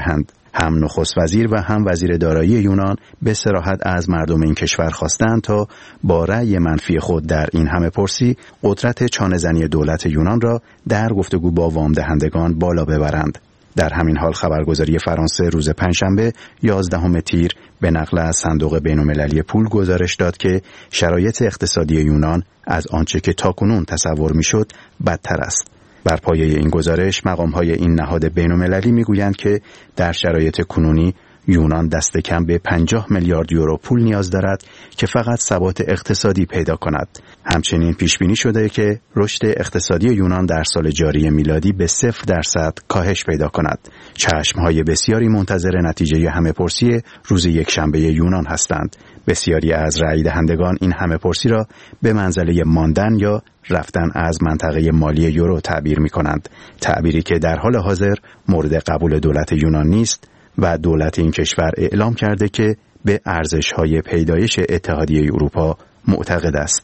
هم نخست وزیر و هم وزیر دارایی یونان به صراحت از مردم این کشور خواستند تا با رأی منفی خود در این همه‌پرسی قدرت چانه‌زنی دولت یونان را در گفتگو با وام دهندگان بالا ببرند. در همین حال خبرگزاری فرانسه روز پنجشنبه یازدهم تیر به نقل از صندوق بین‌المللی پول گزارش داد که شرایط اقتصادی یونان از آنچه که تاکنون تصور میشد بدتر است. بر پایه این گزارش مقام‌های این نهاد بین‌المللی میگویند که در شرایط کنونی یونان دست کم به پنجاه میلیارد یورو پول نیاز دارد که فقط ثبات اقتصادی پیدا کند. همچنین پیش بینی شده که رشد اقتصادی یونان در سال جاری میلادی به صفر درصد کاهش پیدا کند. چشم‌های بسیاری منتظر نتیجه همه‌پرسی روز یکشنبه یونان هستند. بسیاری از رأی دهندگان این همه‌پرسی را به منزله ماندن یا رفتن از منطقه مالی یورو تعبیر می‌کنند. تعبیری که در حال حاضر مورد قبول دولت یونان نیست و دولت این کشور اعلام کرده که به ارزش‌های پیدایش اتحادیه اروپا معتقد است.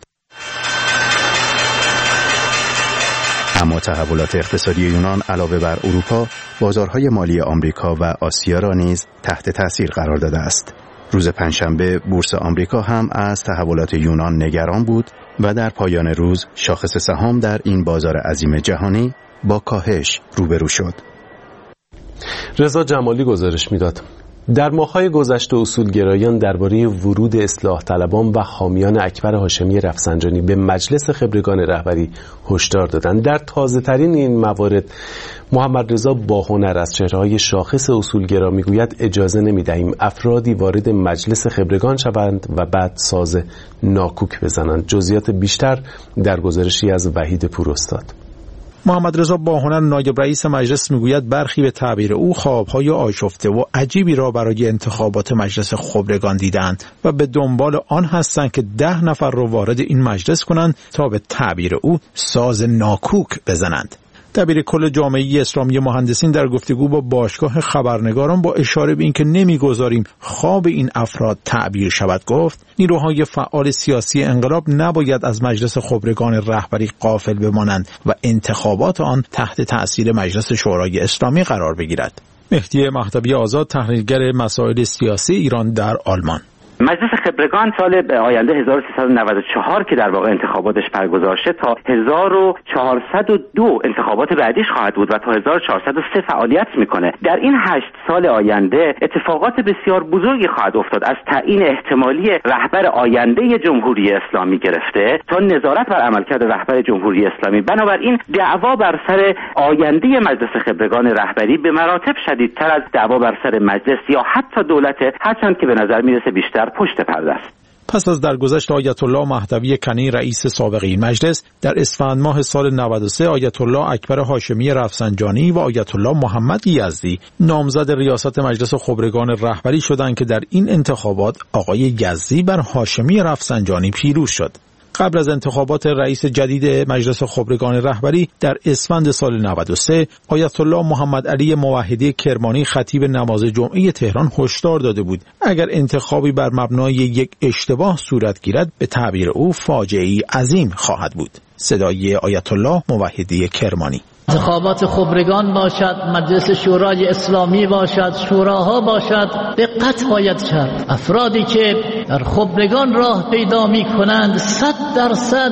اما تحولات اقتصادی یونان علاوه بر اروپا، بازارهای مالی آمریکا و آسیا را نیز تحت تأثیر قرار داده است. روز پنجشنبه بورس آمریکا هم از تحولات یونان نگران بود و در پایان روز شاخص سهام در این بازار عظیم جهانی با کاهش روبرو شد. رضا جمالی گزارش میداد. در ماه‌های گذشته اصولگرایان درباره ورود اصلاح طلبان و حامیان اکبر هاشمی رفسنجانی به مجلس خبرگان رهبری هشدار دادند. در تازه‌ترین این موارد محمد رضا باهنر از چهره‌های شاخص اصولگرا میگوید اجازه نمی‌دهیم افرادی وارد مجلس خبرگان شوند و بعد ساز ناکوک بزنند. جزئیات بیشتر در گزارشی از وحید پوراستاد. محمد رضا باهنر نایب رئیس مجلس میگوید برخی به تعبیر او خوابهای آشفته و عجیبی را برای انتخابات مجلس خبرگان دیدند و به دنبال آن هستند که ده نفر را وارد این مجلس کنند تا به تعبیر او ساز ناکوک بزنند. دبیر کل جامعه اسلامی مهندسین در گفتگو با باشگاه خبرنگاران با اشاره به اینکه نمیگذاریم خواب این افراد تعبیر شود گفت نیروهای فعال سیاسی انقلاب نباید از مجلس خبرگان رهبری غافل بمانند و انتخابات آن تحت تأثیر مجلس شورای اسلامی قرار بگیرد. مهدی مهدوی آزاد، تحلیلگر مسائل سیاسی ایران در آلمان. مجلس خبرگان سال آینده هزار و سیصد و نود و چهار که در واقع انتخاباتش برگزار شد تا هزار و چهارصد و دو انتخابات بعدیش خواهد بود و تا هزار و چهارصد و سه فعالیت میکنه. در این هشت سال آینده اتفاقات بسیار بزرگی خواهد افتاد، از تعیین احتمالی رهبر آینده جمهوری اسلامی گرفته تا نظارت بر عملکرد رهبر جمهوری اسلامی. بنابراین دعوا بر سر آینده مجلس خبرگان رهبری به مراتب شدیدتر از دعوا بر سر مجلس یا حتی دولت، هرچند که به نظر میرسه بیشتر پشت پرده است. پس از درگذشت آیت الله مهدوی کنی رئیس سابق این مجلس، در اسفند ماه سال نود و سه آیت الله اکبر هاشمی رفسنجانی و آیت الله محمد یزدی نامزد ریاست مجلس خبرگان رهبری شدند که در این انتخابات آقای یزدی بر هاشمی رفسنجانی پیروز شد. قبل از انتخابات رئیس جدید مجلس خبرگان رهبری در اسفند سال نود و سه آیت الله محمد علی موحدی کرمانی خطیب نماز جمعه تهران هشدار داده بود اگر انتخابی بر مبنای یک اشتباه صورت گیرد به تعبیر او فاجعه‌ای عظیم خواهد بود. صدای آیت الله موحدی کرمانی. انتخابات خبرگان باشد، مجلس شورای اسلامی باشد، شوراها باشد، دقت باید کرد. افرادی که در خبرگان راه پیدا می کنند صد درصد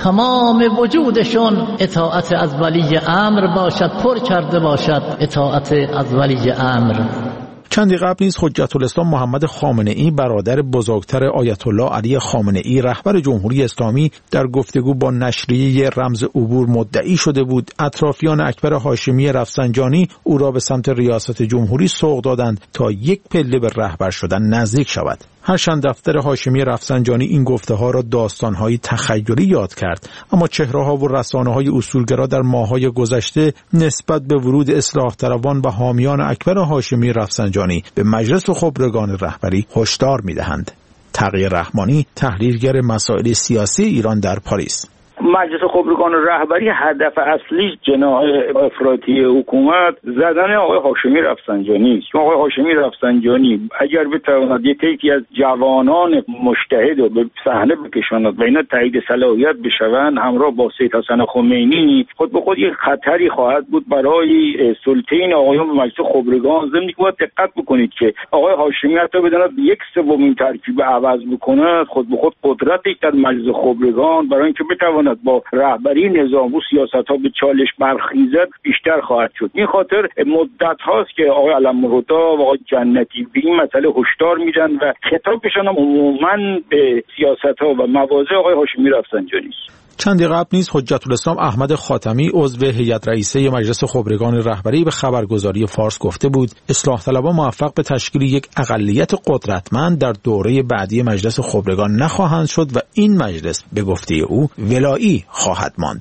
تمام وجودشون اطاعت از ولی امر باشد، پر کرده باشد اطاعت از ولی امر. چندی قبل نیز حجت الاسلام محمد خامنه ای برادر بزرگتر آیت الله علی خامنه ای رهبر جمهوری اسلامی در گفتگو با نشریه رمز عبور مدعی شده بود اطرافیان اکبر هاشمی رفسنجانی او را به سمت ریاست جمهوری سوق دادند تا یک پله به رهبر شدن نزدیک شود. هرچند دفتر هاشمی رفسنجانی این گفته ها را داستان‌های تخیلی یاد کرد، اما چهره‌ها و رسانه‌های اصولگرا در ماه‌های گذشته نسبت به ورود اصلاح طلبان و حامیان اکبر هاشمی رفسنجانی به مجلس خبرگان رهبری هشدار می‌دهند. تقی رحمانی، تحلیلگر مسائل سیاسی ایران در پاریس. مجلس خبرگان رهبری هدف اصلی جناح افراطی حکومت زدن آقای هاشمی رفسنجانی است. آقای هاشمی رفسنجانی اگر بتواند یک تیکی از جوانان مجتهد رو به صحنه بکشاند و اینا تایید صلاحیت بشوند همراه با سید حسن خمینی، خود به خود یک خطری خواهد بود برای سلطه این آقایان به مجلس خبرگان. ضمن که باید دقت بکنید که آقای هاشمی حتی بداند یک سومین ترکیب عوض بکند، خود به خود قدرتی در مجلس خبرگان برای اینکه بتواند با رهبری نظام و سیاست‌ها به چالش برخیزد بیشتر خواهد شد. این خاطر مدت هاست که آقای علم‌الهدی و آقای جنتی به این مسئله هشدار میدن و خطابشان هم عموماً به سیاست‌ها و مواضع آقای هاشمی رفسنجانی است. چندی قبل نیز حجت الاسلام احمد خاتمی عضو هیئت رئیسه مجلس خبرگان رهبری به خبرگزاری فارس گفته بود اصلاح طلبان موفق به تشکیل یک اقلیت قدرتمند در دوره بعدی مجلس خبرگان نخواهند شد و این مجلس به گفته او ولایی خواهد ماند.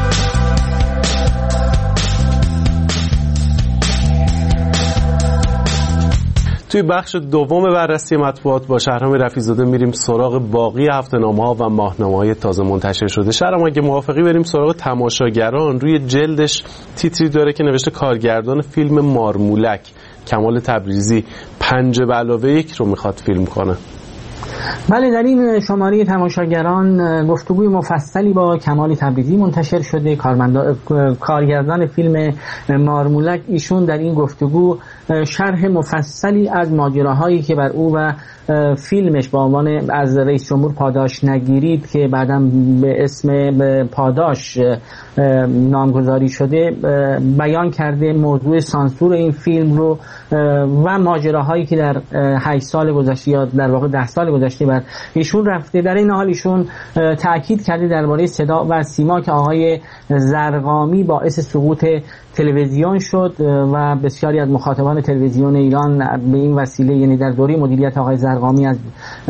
توی بخش دوم بررسی مطبوعات با شهرام رفیع‌زاده میریم سراغ باقی هفته‌نامه‌ها و ماهنامه‌های تازه منتشر شده. شهرام اگه موافقی بریم سراغ تماشاگران. روی جلدش تیتری داره که نوشته کارگردان فیلم مارمولک کمال تبریزی پنج به علاوه یک رو میخواد فیلم کنه. بله، در این شماره تماشاگران گفتگوی مفصلی با کمال تبریزی منتشر شده، کارگردان فیلم مارمولک. ایشون در این گفتگو شرح مفصلی از ماجراهایی که بر او و فیلمش با عنوان از رئیس جمهور پاداش نگیرید که بعداً به اسم پاداش نامگذاری شده بیان کرده، موضوع سانسور این فیلم رو و ماجراهایی که در هشت سال گذشته یا در واقع ده سال گذشته بر ایشون رفته. در این حال ایشون تأکید کرده درباره صدا و سیما که آقای زرقامی باعث سقوط تلویزیون شد و بسیاری از مخاطبان تلویزیون ایران به این وسیله، یعنی در دوره مدیریت آقای زرقامی، از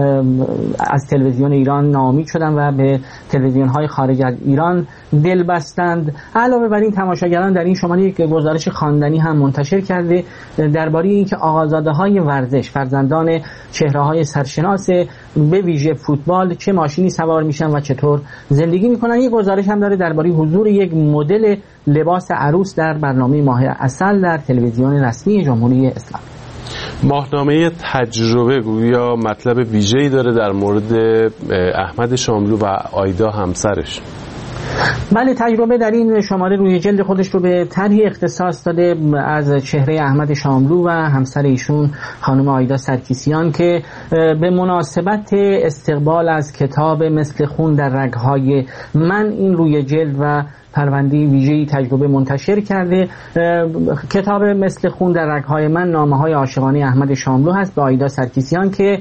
از تلویزیون ایران ناامید شدند و به تلویزیون‌های خارج از ایران دل بستند. علاوه بر این تماشاگران در این شماره یک گزارش خواندنی هم منتشر کرده درباره اینکه آقازاده‌های ورزش، فرزندان چهره‌های سرشناس به ویژه فوتبال، چه ماشینی سوار میشن و چطور زندگی میکنن. یک گزارش هم داره درباره حضور یک مدل لباس عروس در برنامه ماه عسل در تلویزیون رسمی جمهوری اسلامی. ماهنامه تجربه گویا مطلب ویژه‌ای داره در مورد احمد شاملو و آیدا همسرش. بله، تجربه در این شماره روی جلد خودش رو به طرحی اختصاص داده از چهره احمد شاملو و همسر ایشون خانم آیدا سرکیسیان که به مناسبت استقبال از کتاب مثل خون در رگ‌های من این روی جلد و پرونده ویژه‌ای تجربه منتشر کرده. کتاب مثل خون در رگ‌های من نامه‌های عاشقانه احمد شاملو هست به آیدا سرکیسیان که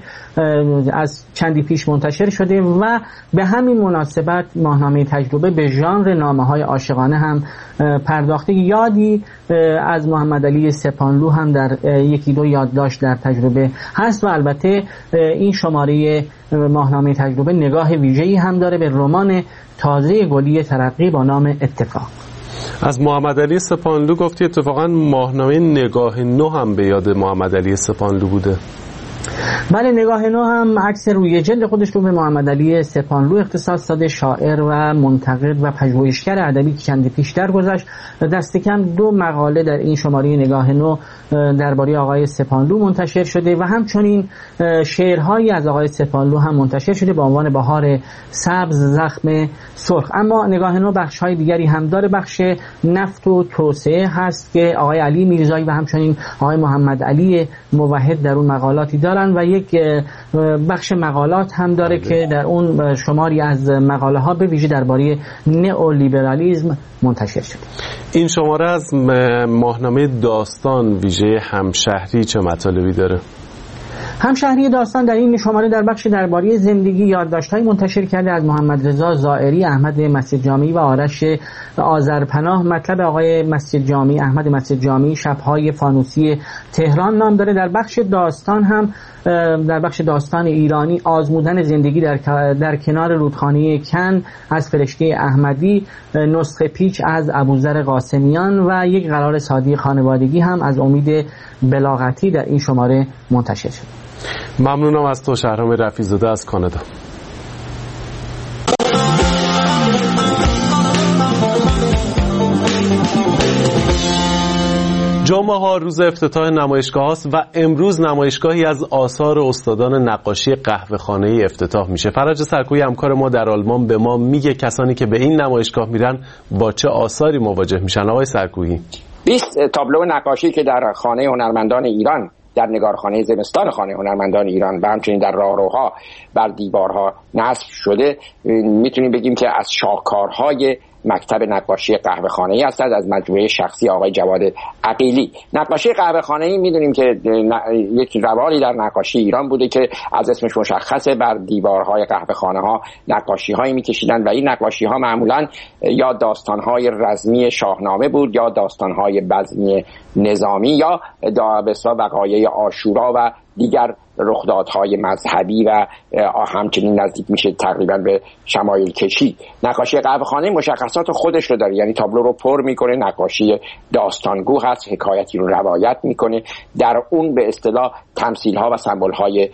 از چندی پیش منتشر شده و به همین مناسبت ماهنامه تجربه به ژانر نامه‌های عاشقانه هم پرداخته. یادی از محمد علی سپانلو هم در یکی دو یادداشت در تجربه هست و البته این شماره ماهنامه تجربه نگاه ویژه‌ای هم داره به رمان تازه گلی ترقی با نام اتفاق. از محمد علی سپانلو گفتی، اتفاقا ماهنامه نگاه نو هم به یاد محمد علی سپانلو بوده. بله، نگاه نو هم عکس روی جلد خودش رو به محمد علی سپانلو اختصاص داده، شاعر و منتقد و پژوهشگر ادبی که چند پیش درگذشت. دست کم دو مقاله در این شماره نگاه نو درباره آقای سپانلو منتشر شده و همچنین شعرهایی از آقای سپانلو هم منتشر شده با عنوان بهار سبز، زخم سرخ. اما نگاه نو بخش‌های دیگری هم داره. بخش نفت و توسعه هست که آقای علی میرزایی و همچنین آقای محمد علی موحد در اون مقالاتی دارن و یک بخش مقالات هم داره که در اون شماری از مقاله ها به ویژه درباره نئولیبرالیسم منتشر شده. این شماره از ماهنامه داستان ویژه همشهری چه مطالبی داره؟ همشهری داستان در این شماره در بخش درباره زندگی یادداشت‌های منتشر کرده از محمد رضا زائری، احمد مسجد جامی و آرش آذرپناه. مطلب آقای مسجد جامی، احمد مسجد جامی، شب‌های فانوسی تهران نام داره. در بخش داستان هم در بخش داستان ایرانی آزمودن زندگی در در کنار رودخانه کن از فرشته احمدی، نسخه پیچ از ابوذر قاسمیان و یک قرار سادی خانوادگی هم از امید بلاغتی در این شماره منتشر شد. ممنونم از تو شهرام رفیع‌زاده از کانادا. جمعه ها روز افتتاح نمایشگاه هاست و امروز نمایشگاهی از آثار استادان نقاشی قهوه‌خانه‌ای افتتاح میشه. فرج سرکویی همکار ما در آلمان به ما میگه کسانی که به این نمایشگاه میرن با چه آثاری مواجه میشن. آقای سرکویی، بیست تابلو نقاشی که در خانه هنرمندان ایران، در نگارخانه زمستان خانه هنرمندان ایران و همچنین در راهروها بر دیوارها نصب شده، میتونیم بگیم که از شاهکارهای مکتب نقاشی قهوه‌خانه‌ای هستند، از مجموعه شخصی آقای جواد عقیلی. نقاشی قهوه‌خانه‌ای میدونیم که یک روالی در نقاشی ایران بوده که از اسمش مشخصه، بر دیوارهای قهوه‌خانه‌ها نقاشی‌هایی می‌کشیدند و این نقاشی‌ها معمولاً یا داستان‌های رزمی شاهنامه بود یا داستان‌های بزمی نظامی یا دابسا وقایع عاشورا و دیگر رخدادهای مذهبی و همچنین نزدیک میشه تقریبا به شمایل کشی. نقاشی قهوه‌خانه مشخصات خودش رو داره، یعنی تابلو رو پر میکنه، نقاشی داستانگو هست، حکایتی رو روایت میکنه، در اون به اصطلاح تمثیل ها و سمبل های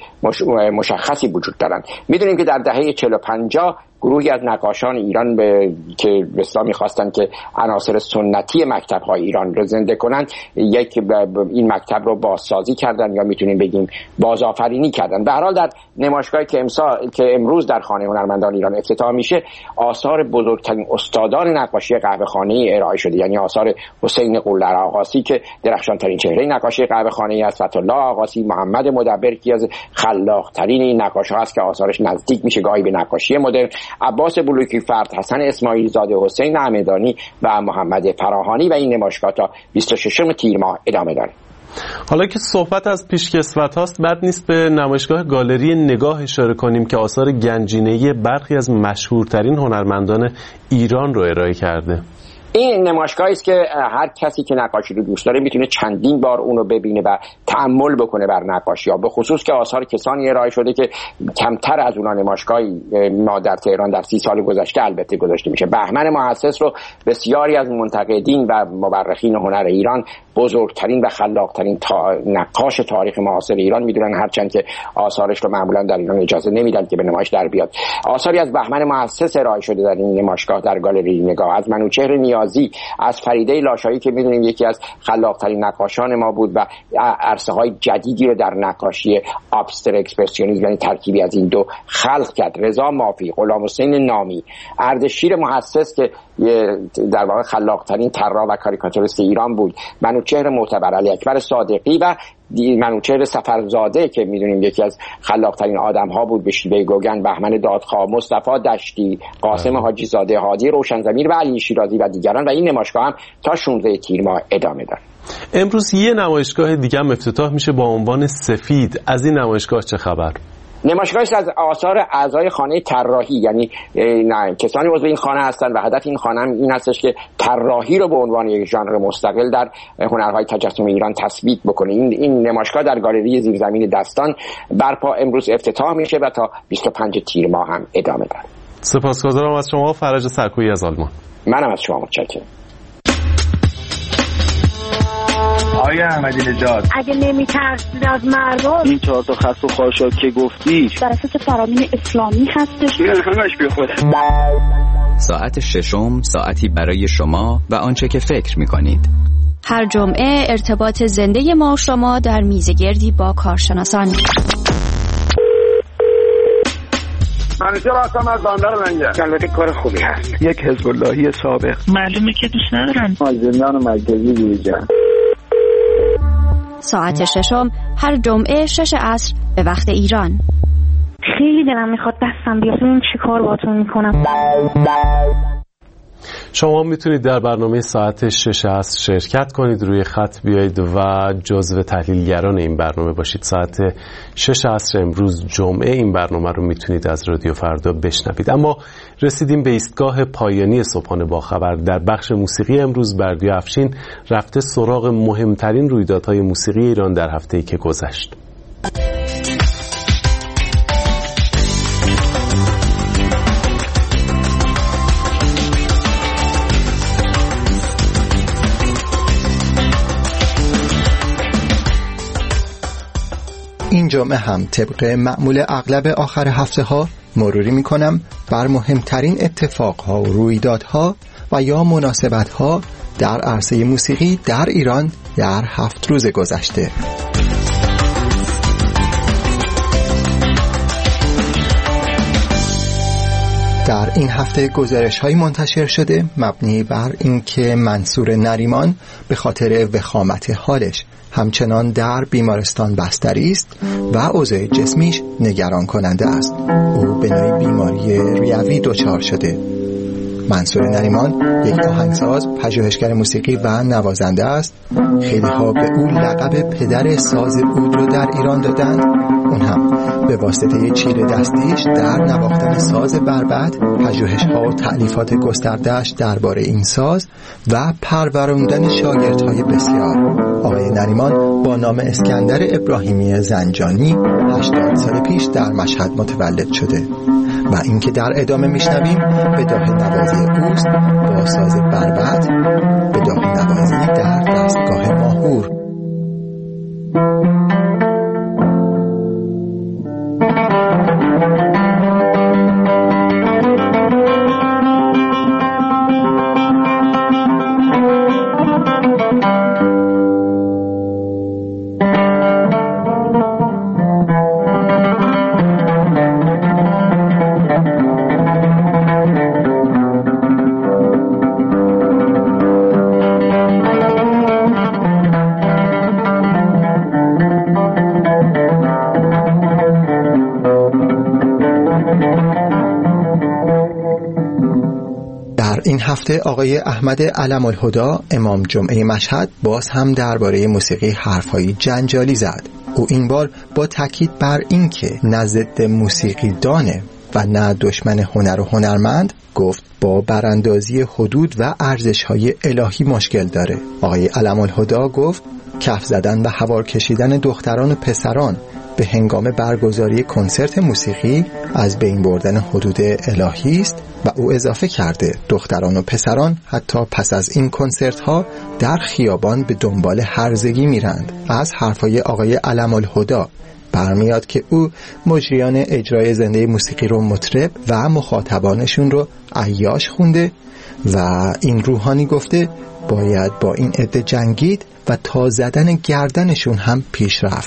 مشخصی وجود دارن. میدونیم که در دهه چهل و پنجاه گروهی از نقاشان ایران به که بسیار می‌خواستن که عناصر سنتی مکتب‌های ایران رو زنده کنن، یک این مکتب رو بازسازی کردن یا میتونیم بگیم بازآفرینی کردن. به هر حال در نمایشگاهی که امسال که امروز در خانه هنرمندان ایران افتتاح میشه، آثار بزرگترین استادان نقاشی قهوه‌خانه‌ای ارائه شده، یعنی آثار حسین قلدر آقاسی که درخشان‌ترین چهره نقاشی قهوه‌خانه‌ای است، فتح‌الله آقاسی، محمد مدبر که از خلاق‌ترین این نقاش‌ها است که آثارش نزدیک میشه گاهی به نقاشی مدرن، عباس بلوکی فرد، حسن اسماعیل زاده، حسین همدانی و محمد فراهانی. و این نمایشگاه تا بیست و ششم تیر ماه ادامه داره. حالا که صحبت از پیشکسوت هاست، بد نیست به نمایشگاه گالری نگاه اشاره کنیم که آثار گنجینه‌ای برخی از مشهورترین هنرمندان ایران رو ارائه کرده. این نمایشگاهی است که هر کسی که نقاشی رو دوست داره میتونه چندین بار اون رو ببینه و تأمل بکنه بر نقاشی‌ها، به خصوص که آثار کسانی ارائه شده که کمتر از اونها نمایشگاهی ما در تهران در سی سال گذشته البته گذاشته میشه. بهمن محسس رو بسیاری از منتقدین و مورخین هنر ایران بزرگترین و خلاقترین تا... نقاش تاریخ معاصر ایران میدونن، هرچند که آثارش رو معمولا در ایران اجازه نمیدن که به نمایش در بیاد. آثاری از بهمن محسس ارائه شده در این نمایشگاه در گالری نگاه، از منوچهر نیازی، از فریده لاشایی که میدونیم یکی از خلاقترین نقاشان ما بود و عرصه های جدیدی رو در نقاشی ابستر اکسپرسیونیسم یعنی ترکیبی از این دو خلق کرد، رضا مافی، غلامحسین نامی، اردشیر محسس که در واقع خلاقترین طراح و کاریکاتوریست ایران بود، منوچهر معتبر، علی اکبر صادقی و منوچهر سفرزاده که میدونیم یکی از خلاقترین آدم ها بود به شیوه گوگن، بهمن دادخواه، مصطفی دشتی، قاسم حاجی زاده، هادی روشنضمیر و علی شیرازی و دیگران. و این نمایشگاه هم تا شانزده تیر ماه ادامه داره. امروز یه نمایشگاه دیگه هم افتتاح میشه با عنوان سفید. از این نمایشگاه چه خبر؟ نمایشگاهی از آثار اعضای خانه طراحی، یعنی نه کسانی عضو این خانه هستند و هدف این خانه این هستش که طراحی رو به عنوان یک ژانر مستقل در هنرهای تجسم ایران تثبیت بکنه. این این نمایشگاه در گالری زیرزمین دستان برپا امروز افتتاح میشه و تا بیست و پنج تیر ماه هم ادامه داره. سپاسگزارم از شما فرج سرکویی از آلمان. منم از شما متشکرم. آیا احمدی نژاد اگه نمیترسید از مردم، این چهار تا خس و خاشاک که گفتی بر اساس فرامین اسلامی هستش؟ نه همش بی خود. ساعت ششم، ساعتی برای شما و آنچه که فکر میکنید. هر جمعه ارتباط زنده ما و شما در میزگردی با کارشناسان. منیجر هستم از بندر لنگر. البته کار خوبی هست. یک حزب اللهی سابق. معلومه که دوست ندارن. زندان مرکزی دیجا. ساعت ششم هر جمعه شش عصر به وقت ایران. خیلی دلم میخواد دستم بیاد ببینم چی کار باهاتون میکنم. شما میتونید در برنامه ساعت شش عصر شرکت کنید، روی خط بیایید و جزو تحلیلگران این برنامه باشید. ساعت شش عصر امروز جمعه این برنامه رو میتونید از رادیو فردا بشنوید. اما رسیدیم به ایستگاه پایانی صبحانه با خبر. در بخش موسیقی امروز بردیا افشین رفته سراغ مهمترین رویدادهای موسیقی ایران در هفته‌ای که گذشت. این جمعه هم طبق معمول اغلب آخر هفته ها مروری می کنم بر مهمترین اتفاقها و رویدادها و یا مناسبتها در عرصه موسیقی در ایران در هفت روز گذشته. در این هفته گزارش‌هایی منتشر شده مبنی بر اینکه منصور نریمان به خاطر وخامت حالش همچنان در بیمارستان بستری است و اوضاع جسمیش نگران کننده است. او به نوعی بیماری ریوی دچار شده. منصور نریمان یک آهنگساز، پژوهشگر موسیقی و نوازنده است. خیلی ها به او لقب پدر ساز عود رو در ایران دادند. اون هم به واسطه چیره دستیش در نواختن ساز بربط، پژوهش‌ها و تألیفات گسترده‌اش درباره این ساز و پروراندن شاگردهای بسیار. آقای نریمان با نام اسکندر ابراهیمی زنجانی هشتاد سال پیش در مشهد متولد شده و اینکه در ادامه میشنویم به داهی نوازی اوست با ساز بربط، به داهی نوازی در دستگاه ماهور. این هفته آقای احمد علم الهدا امام جمعه مشهد باز هم درباره موسیقی حرفهای جنجالی زد. او این بار با تاکید بر این که نه ضد موسیقی دانه و نه دشمن هنر و هنرمند گفت با براندازی حدود و ارزش‌های الهی مشکل داره. آقای علم الهدا گفت کف زدن و هوار کشیدن دختران و پسران به هنگام برگزاری کنسرت موسیقی از بین بردن حدود الهی است و او اضافه کرده دختران و پسران حتی پس از این کنسرت ها در خیابان به دنبال هرزگی میرند. از حرفای آقای علم الهدا برمیاد که او مجریان اجرای زنده موسیقی رو مطرب و مخاطبانشون رو عیاش خونده و این روحانی گفته باید با این عده جنگید و تا زدن گردنشون هم پیش رفت.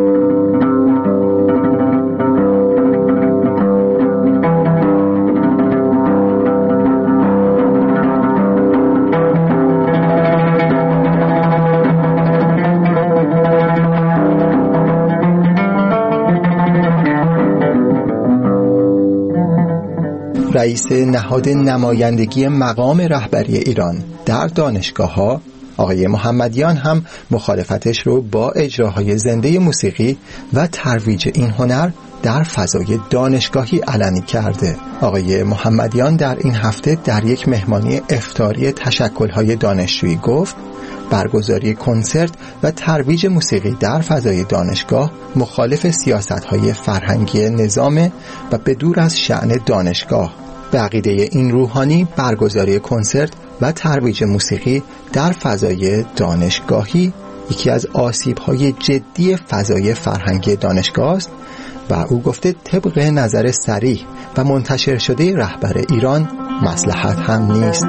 رئیس نهاد نمایندگی مقام رهبری ایران در دانشگاه‌ها آقای محمدیان هم مخالفتش رو با اجراهای زنده موسیقی و ترویج این هنر در فضای دانشگاهی علنی کرده. آقای محمدیان در این هفته در یک مهمانی افطاری تشکل‌های دانشجویی گفت برگزاری کنسرت و ترویج موسیقی در فضای دانشگاه مخالف سیاست‌های فرهنگی نظام و به دور از شأن دانشگاه. به عقیده این روحانی برگزاری کنسرت و ترویج موسیقی در فضای دانشگاهی یکی از آسیب‌های جدی فضای فرهنگی دانشگاه است و او گفته طبق نظر صریح و منتشر شده رهبر ایران مصلحت هم نیست.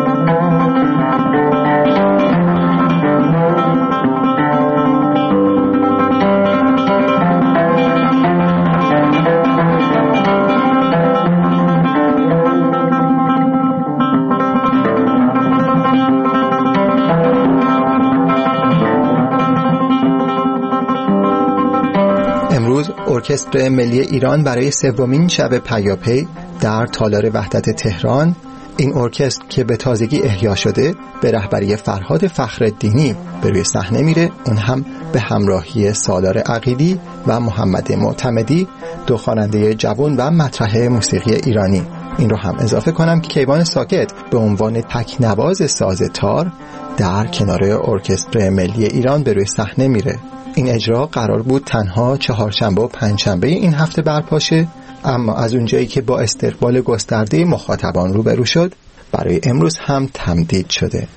ارکستر ملی ایران برای سومین شب پیاپی در تالار وحدت تهران، این ارکستر که به تازگی احیا شده به رهبری فرهاد فخرالدینی به روی صحنه میره، اون هم به همراهی سالار عقیلی و محمد معتمدی، دو خواننده جوان و مطرح موسیقی ایرانی. این رو هم اضافه کنم که کیوان ساکت به عنوان تکنواز ساز تار در کنار ارکستر ملی ایران به روی صحنه میره. این اجرا قرار بود تنها چهارشنبه و پنجشنبه این هفته برپاشه، اما از اونجایی که با استقبال گسترده مخاطبان روبرو شد برای امروز هم تمدید شده.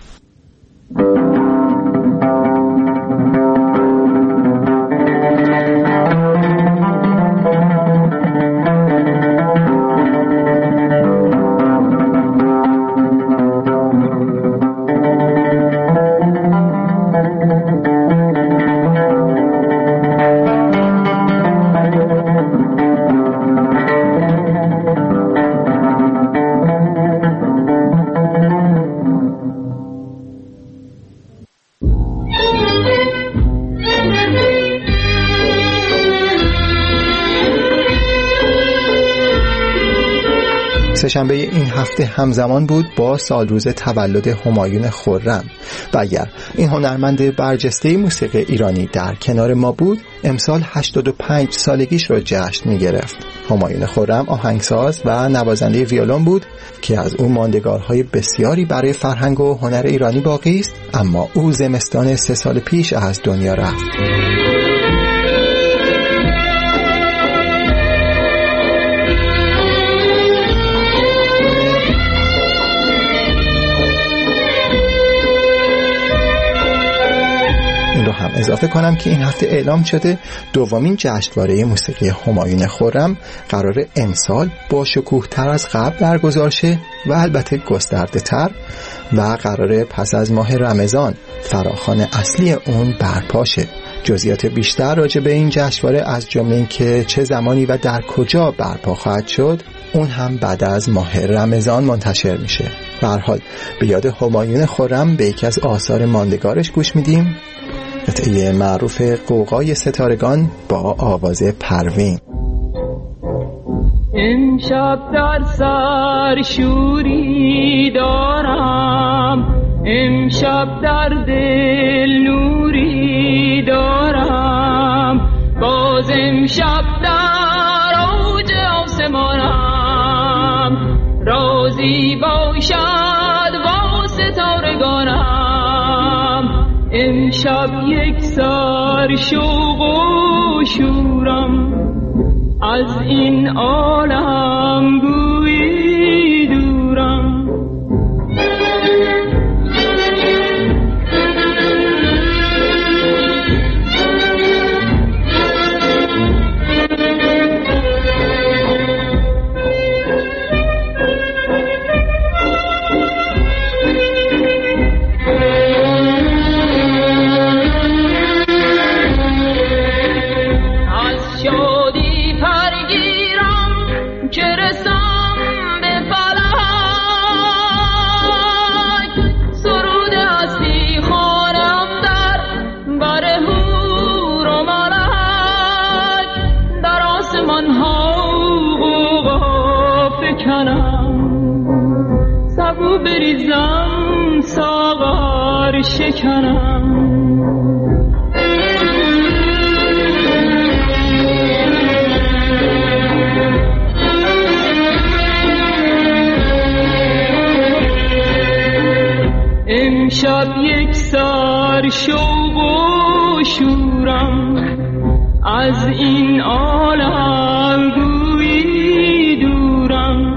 سه‌شنبه این هفته همزمان بود با سالروز تولد همایون خرم و اگر این هنرمند برجسته موسیقی ایرانی در کنار ما بود، امسال هشتاد و پنج سالگیش رو جشن می‌گرفت. همایون خرم آهنگساز و نوازنده ویولن بود که از او ماندگارهای بسیاری برای فرهنگ و هنر ایرانی باقی است، اما او زمستان سه سال پیش از دنیا رفت. این رو هم اضافه کنم که این هفته اعلام شده دومین جشنواره موسیقی همایون خرم قرار امسال با شکوه تر از قبل برگزار شه و البته گسترده تر و قراره پس از ماه رمضان فراخوان اصلی اون برپا شه. جزئیات بیشتر راجع به این جشنواره از جمله اینکه چه زمانی و در کجا برپا خواهد شد، اون هم بعد از ماه رمضان منتشر میشه. به هر حال به یاد همایون خرم به یکی از آثار ماندگارش گوش میدیم، قطعه معروف غوغای ستارگان با آواز پروین. امشب در سر شوری دارم، امشب در دل نوری دارم، باز امشب در اوج آسمانم، رازی باشد با ستارگانم. امشب یک سر شوق و شورم، از این عالم گویی دورم. بریزم ساغر شکنم، امشب یک سر شوق و شورم، از این عالم گویی دورم.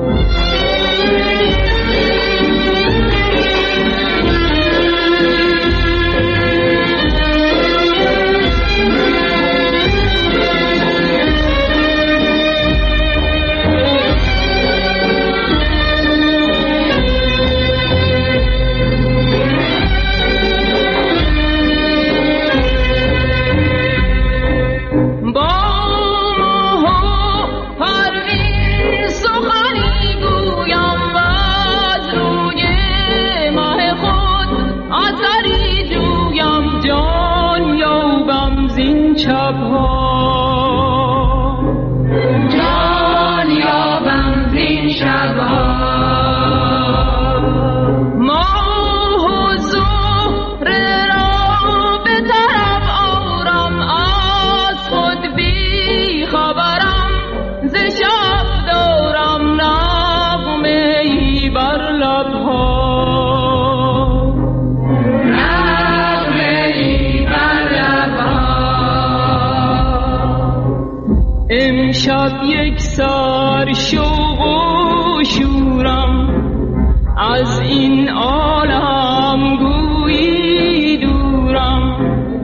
امشب یک سر شوق و شورم، از این عالم گویی دورم.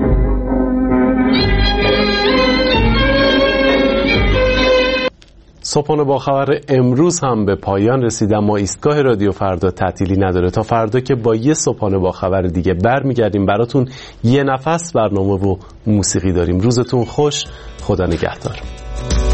صبحانه با خبر امروز هم به پایان رسید، اما ایستگاه رادیو فردا تعطیلی نداره. تا فردا که با یه صبحانه با خبر دیگه برمیگردیم براتون یه نفس برنامه و موسیقی داریم. روزتون خوش، خدا نگهدار.